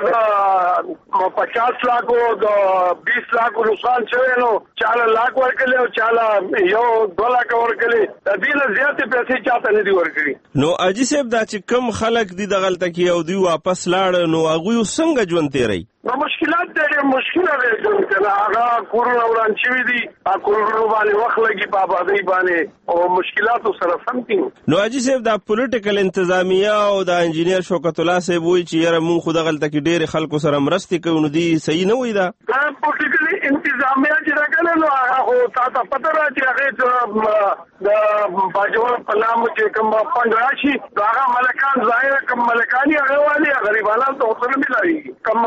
د پچاس لک او د بیس لاک نقصان شوی نو چاله لاک ورکړي او چاله یو دو لاک ورکړي د دې نه زیاتې پیسې چاته نه دي ورکړي. نو اجي صاحب دا چې کم خلک دي د غلطه کې او دوی واپس لاړ نو هغه څنګه ژوند تیري نو مشکلات ډېر مشکله دي چې هغه کورونه وران شوي دي هغه کورونه باندې وخت لګي په آبادی باندې او مشکلات سره سم دي. نو اجي صاحب دا پولیټیکل انتظامیه او دا انجینیر شوکت الله صاحب وایي چې یاره مونږ خو د غلطه کې ډېر خلکو سره مرستې کوو نو دی صحیح نه وایي دا پولیټیکل انتظامیه چې راغله نو هغه خو تاسو پته را چې هغه د باجوړ په نام چې کوم فند راشي هغه ملکان ظاهر کوم ملکانی هغه والی غریبانو ته ورسره ملایي کوم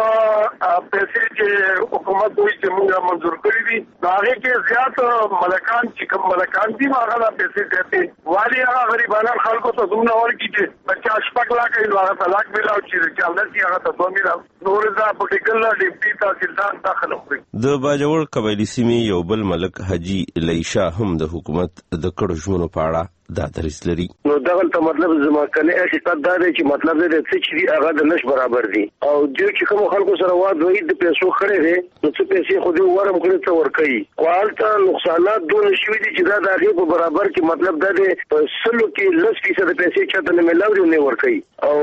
پیسې چې حکومت دوی چې موږ منظور کړی دي هغه کې زیات ملکان چې کوم ملکان دي هغه د پیسې ته والی هغه غریبانو خلکو ته دومره ورکی چې بچا شپږ لاک یې هغه طلاق ملاو چې چې الله هغه ته دوه ملاو نور دا پولیټیکل ډیپټي تحصیلدار داخله کړی. د باجوړ قبایلی سیمې یو بل ملک حاجی لیشا هم د حکومت د کډو ژوند په اړه دا درس لري. نو دغه ته مطلب زما کنه احساس دا دی چې مطلب دې څه چې هغه د نش برابر دي او دوی چې کوم خلکو سره واد وې د پیسو خړې دي نو څه پیسې خو دې ورم کړی ته ور کوي کوالته نقصانات دون شوي دي چې دا د هغه په برابر کې مطلب دا دی په سلو کې لس فیصد پیسې چاته نه ملاوي نه ور کوي او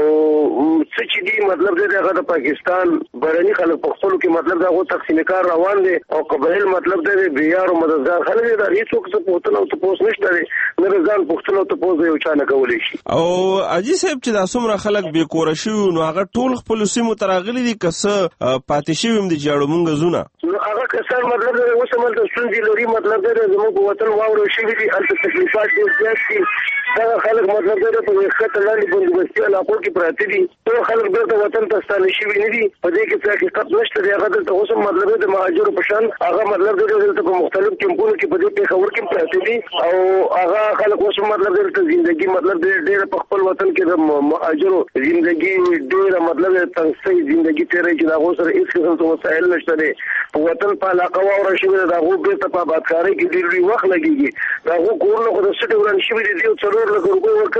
څه چې دي مطلب دې هغه د پاکستان برني خلک په خپل کې مطلب دا غو تقسیم کار روان دي او قبایل مطلب دې بیار او مددگار خلک دې دا هیڅ څه پوښتنه او تاسو نشته نه ځان پښتنو ته پوزه یو چا نه کولی شي. او اجي صاحب چې دا څومره خلک بې کوره شوي نو هغه ټول خپل سیمو ته راغلي دي که څه پاتې شوي هم دي چې اړو مونږ زونه نو هغه کسان مطلب دی اوس هملته ستونزې لري مطلب دی زموږ په وطن واوړو شوي دي هلته تکلیفات ډېر زیات دي دغه خلک مطلب دی په ښکته لاندې بندوبستي علاقو کې پراته دي ټول خلک بیرته وطن ته ستانه شوي نه دي په دې کې څه حقیقت نشته دی هغه دلته اوس هم مطلب دی د مهاجرو په شان هغه مطلب دی دلته په مختلف کیمپونو کې په دې پېښور کې پراته دي او هغه خلک اوس مطلب دی زندگی مطلب ډېر په خپل وطن کې د مهاجرو زندگی ډېر مطلب تنګي زندگی تیرې چې دا غو سره هیڅ قسم څه وسایل نشته دي په وطن په علاقه واور شوی دا غو بیرته په آبادکاري کې ډېر وخت لګيږي دا غو کورونه خو د سټي وران شوی دي او څلور لک روپۍ ورکوي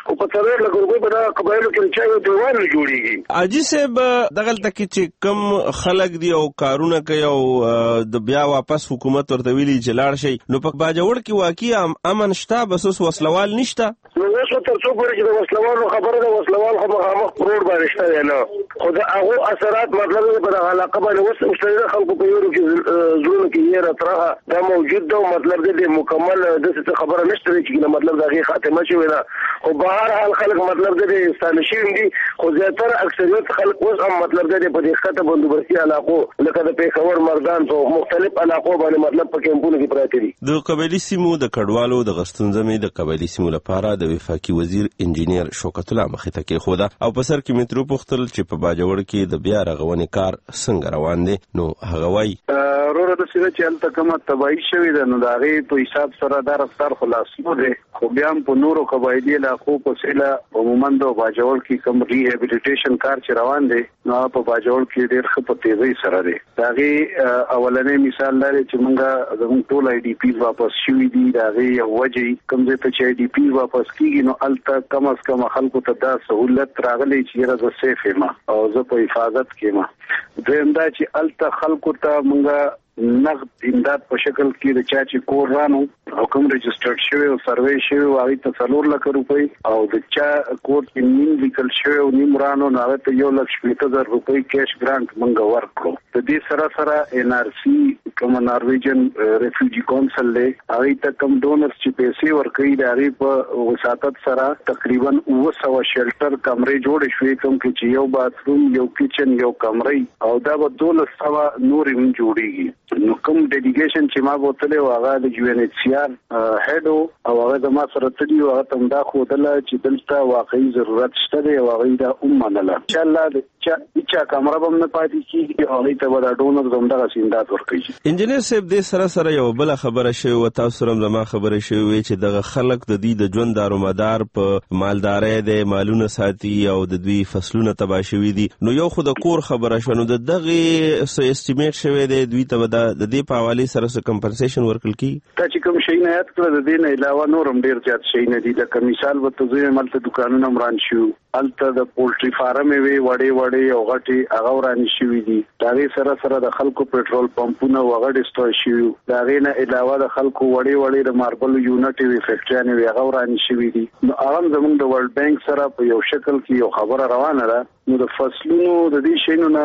او په څلور لک روپۍ په دغه قبایلو کې چا یو دیوال نه جوړېږي. حاجي صاحب دغلته کې چې کم خلک دي او کارونه کوي او د بیا واپس حکومت ورته ویلي چې لاړ شي، نو په باجوړ کې واقعي امن شته بس اوس وسلوال نشته؟ نو اوس تر څو پورې چې د وسلوالو خبره ده، وسلوال خو مخامخ په روډ باندې شته دی نه، خو د هغو اثرات مطلب په دغه علاقه باندې اوس مشتري خلکو په یورو کې زړونو کې یې راطرحه دا موجود ده، مطلب د مکمل داسې خبره نشته چې مطلب د هغې خاتمه شوې ده، خو بهر حال خلک مطلب د ستانه شوي دي، خو زیاتره اکثریت خلک اوس هم مطلب د په دې ښکته بندوبستي علاقو لکه د پېښور مردان په مختلف علاقو باندې مطلب په کیمپونو کې پراته دي. د قبایلي سیمو د کډوالو د غستنځمې د قبایلي سیمو لپاره د وفاقي وزیر انجینیر شوکت الله مخې ته کېښوده او په سر کې مې ترې وپوښتل چې په باجوړ کې د بیا رغونې کار څنګه روان دی، نو هغه وایي وروره داسې ده چې هلته کومه تباهي شوې ده نو د هغې په حساب سره دا رفتار خلاصو دی، خو بیا هم په نورو قبایلي علاقو په سیله په مومند او باجوړ کې کوم ریهیبلیټیشن کار چې روان دی نو هغه په باجوړ کې ډېر ښه په تیزۍ سره دی. د هغې اولنی مثال دا دی چې موږ زموږ ټول آی ډي پیز واپس شوي دي، د هغې یو وجې کوم ځای ته چې آی ډي پیز واپس کېږي نو هلته کم از کم خلکو ته دا سهولت راغلی چې یاره زه سیف یم او زه په حفاظت کې یم. دویم دا چې هلته خلکو ته موږ نقد امداد په شکل کې د چا چې کور رانو او کوم رجسټرډ شوی او سروې شوی او هغې ته څلور لکه روپۍ او د چا کور کې نیم لیکل شوی او نیم رانو نو هغې ته یو لک شپېته زر روپۍ کیش ګرانټ موږ ورکړو. د دې سره سره ان آر سي کوم نارویجن ریفیوجي کونسل دی هغې ته کوم ډونرز چې پیسې ورکوي د هغې په وساطت سره تقریبا اوه سوه شیلټر کمرې جوړې شوې کوم کې چې یو باتروم یو کچن یو کمرې او دا به دولس سوه نورې هم جوړېږي. نو کوم ډیلیګیشن چې ما بوتلې و هغه د یو ان ایچ سی آر هیډ او هغه زما سره تلي او هغه ته دا ښودله چې دلته واقعي ضرورت شته دی او هغوی دا ومنله. انشاءالله د هېچا کمره به هم نه پاتې کېږي او هغوی ته به دا ډونرز همدغسې امداد ورکوي. انجینر صاحب دې سره سره یوه بله خبره شوې وه، تاسو سره هم زما خبرې شوې وې چې دغه خلک د دوی د ژوند دارومدار په مالدارۍ دی، مالونه ساتي او د دوی فصلونه تباه شوي دي، نو یو خو د کور خبره شوه، نو د دغې څه اسټیمیټ شوی دی دوی ته به د دې په حوالې سره څه کمپنسیشن ورکړل کېږي؟ تا چې کوم شیونه یاد کړه د دې نه علاوه نور هم ډېر زیات شیونه دي. لکه مثال به ته زه یم هلته دوکانونه هم ران شوي، هلته د پولټري فارمې وې وړې وړې او غټې هغه ورانې شوي دي. د هغې سره سره د خلکو پټرول پمپونه و هغه ډسټروی شوي. د هغې نه علاوه د خلکو وړې وړې د ماربلو یونټې وې فیکټریانې وې هغه ورانې شوي دي. نو هغه هم زموږ د ورلډ بینک سره په یو شکل کې یو خبره روانه ده. نو د فصلونو د دې شیانو نه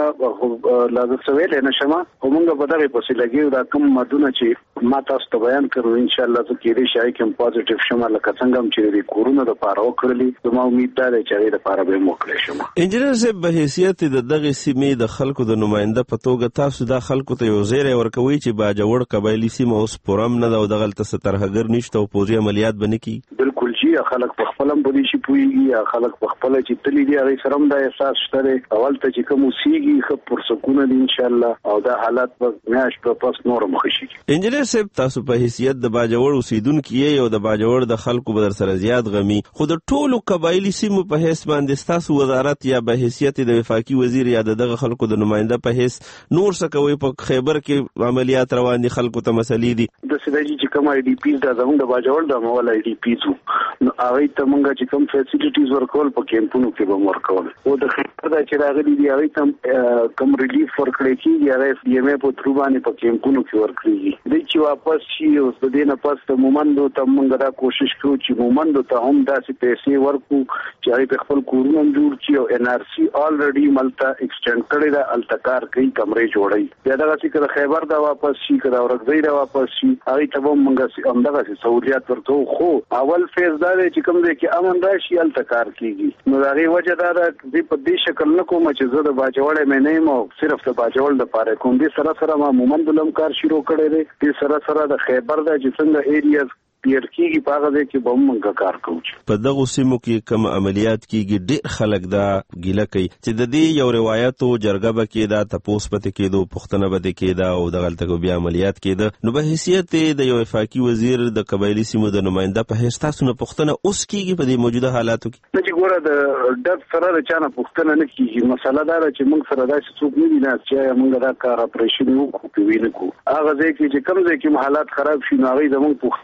لا زه څه ویلی نه شم، خو موږ په دغې پسې لګېو. دا کوم مدونه چې ما تاسو ته بیان کړو انشاءالله زه کېدای شي هغې کې هم پازیټیو شم، لکه څنګه هم چې د کورونو دپاره وکړلي زما امید دا دی چې هغې دپاره به هم وکړی شم. انجینر صاحب په حیثیت د دغې سیمې د خلکو د نماینده په توګه تاسو دا خلکو ته یو زیری ورکوئ چې باجوړ قبایلي سیمه اوس پوره هم نه ده او دغلته څه ترهګر نشته او پوځي عملیات به نه کېږي؟ بلکل جي خلک په خپله هم په دې شي پوهېږي، خلک په خپله چې تللي دي هغې سره هم دا احساس شته دی. اولته چې کوم اوسېږي ښه پرسکونه دي انشاءالله او دا حالات به میاشت په پس نور هم ښه شي. انجینر صاحب تاسو په حیثیت د باجوړ اوسېدونکي یې او د باجوړ د خلکو به در سره زیات غمي، خو د ټولو قبایلي سیمو په حیث باندې ستاسو وزارت یا په حیثیت د وفاقي وزیر یا د دغه خلکو د نماینده په حیث نور څه کوئ؟ په خیبر کې عملیات روان دي، خلکو ته مسلې دي. داسې دی چې کوم آی ډي پیز دا زموږ د باجوړ د مول آی ډي پیز وو نو هغوی ته موږ چې کوم فیسیلیټیز ورکول په کیمپونو کې به م ورکول. او د خیبر دا چې راغلي دي هغوی ته کوم ریلیف ورکړی کېږي هغه اف ډي ایم ای په ترو باندې په کیمپونو کې ورکړېږي. دوی چې واپس شي اوس د دې نه پس د مومندو ته موږ دا کوشش کوو چې مومندو ته هم داسې پیسې ورکړو چې هغوی په خپل کورونه هم جوړ کړي او ان آر سی الریډي ملته ایکسټینډ کړې ده، هلته کار کوي، کمرې جوړوي. بیا دغسې که د خیبر دا واپس شي که د اورکزۍ دا واپس شي هغوی ته به هم موږ همدغسې سهولیات ورکوو. خو اول فیز دا دی چې کوم ځای کې امن راشي هلته کار کېږي. نو د هغې وجه دا ده زه په دې شکل نه کوم چې زه د باجوړی مې نه یم او صرف د باجوړ دپاره کوم. دې سره سره ما مومندو له هم کار شروع کړی دی. دې سره سره د خیبر دا چې څنګه ایریاز پیر کېږي په هغه ځای کې به هم موږ کار کوو. په دغو سیمو کې کوم عملیات کېږي ډېر خلک دا ګیله کوي چې د دې یو روایت و جرګه به کېده، تپوس به ترې کېده، پوښتنه به ترې کېده او دغلته بیا عملیات کېده. نو په حیثیت د یو وفاقي وزیر د قبایلي سیمو د نماینده په حیث تاسو نه پوښتنه اوس کېږي په دې موجوده حالاتو کې؟ نه چې ګوره د ډب سره د چا نه پوښتنه نه کېږي. مسله دا ده چې موږ سره داسې څوک نه دي ناست چې موږ دا کار اپریشن وکړو که ویې نه کړو. هغه ځای کې چې کوم ځای کې حالات خراب شي نو هغوی زموږ پوښتنې ته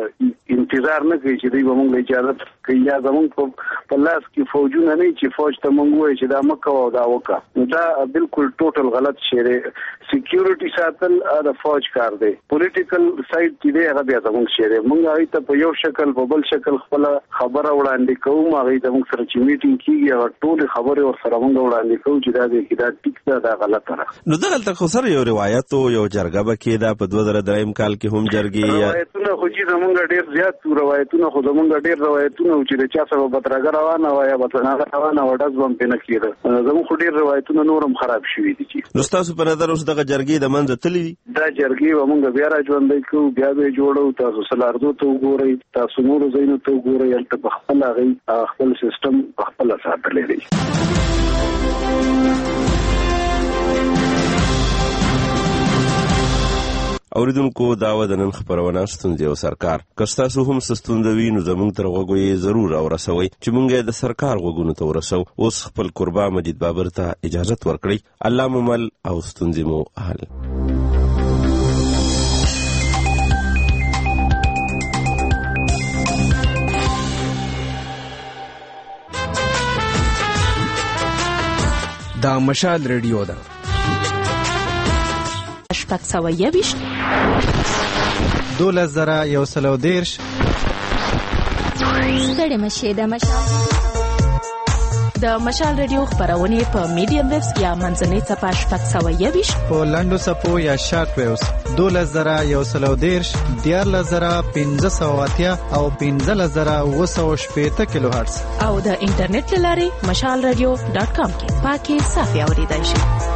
انتظار نه کوي چې دوی به موږ اجازه کوي یا زموږ په لاس کې فوجونه نه چې فوج ته موږ وایي چې دا مکه او دا وکړه. دا بالکل ټوټل غلط شی دی. سکیورټي ساتل د فوج کار دی. پولیټیکل سایډ چې دی هغه بیا زموږ شی دی. موږ هغه ته په یو شکل په بل شکل خپل خبره وړاندې کوو. هغه د موږ سره چې میټینګ کیږي هغه ټول خبره ور سره موږ وړاندې کوو چې دا دی دا ټیک ده دا غلطه ده. نو دغه خو سره یو روایت او یو جرګه به کې دا په دوه زره دریم کال کې هم جرګي روایتونه خو چې زمونږ ډیر زیات روایتونه خو زمونږ ډیر روایتونه چې د چا سره بدرګه روانه وای یا بدرګه روانه وډاز بم پنه کېده. زموږ ډیر روایتونه نورم خراب شوي دي. نو تاسو په نظر اوس دغه جرګي د منځ تللی دا جرګي ومونږ بیا را ژوندې کوو بیا به جوړو. تاسو سلاردو ته وګورئ تاسو نور زینو ته وګورئ البته په خپل هغه خپل سیستم په خپل ساتلې دي. اوریدونکو دا و د نن خبرونه ستونزې او سرکار کستاسو هم ستوندوي نو زموږ تر غوږی ضرور اورسوي چې مونږه د سرکار غوږونو ته ورسو. اوس خپل قربا مجید بابر ته اجازه ورکړي. الله ممل او ستونزې مو حل. دا مشال ریډیو ده. شپږ سوه یویشت دولس زره یو سل او دېرش ستړې مشې د مشال د مشال ریډیو خبرونه په میډیم ویوز یا منځنۍ څپه شپږ سوه یویشت په لنډو څپو یا شارټ ویوز دولس زره یو سل او دېرش دیارلس زره پنځه سوه اتیا او پنځلس زره اووه سوه شپېته کیلو هرتز او د انټرنیټ له لارې مشال ریډیو ډاټ کام کې پاکې صافي اورېدای شئ.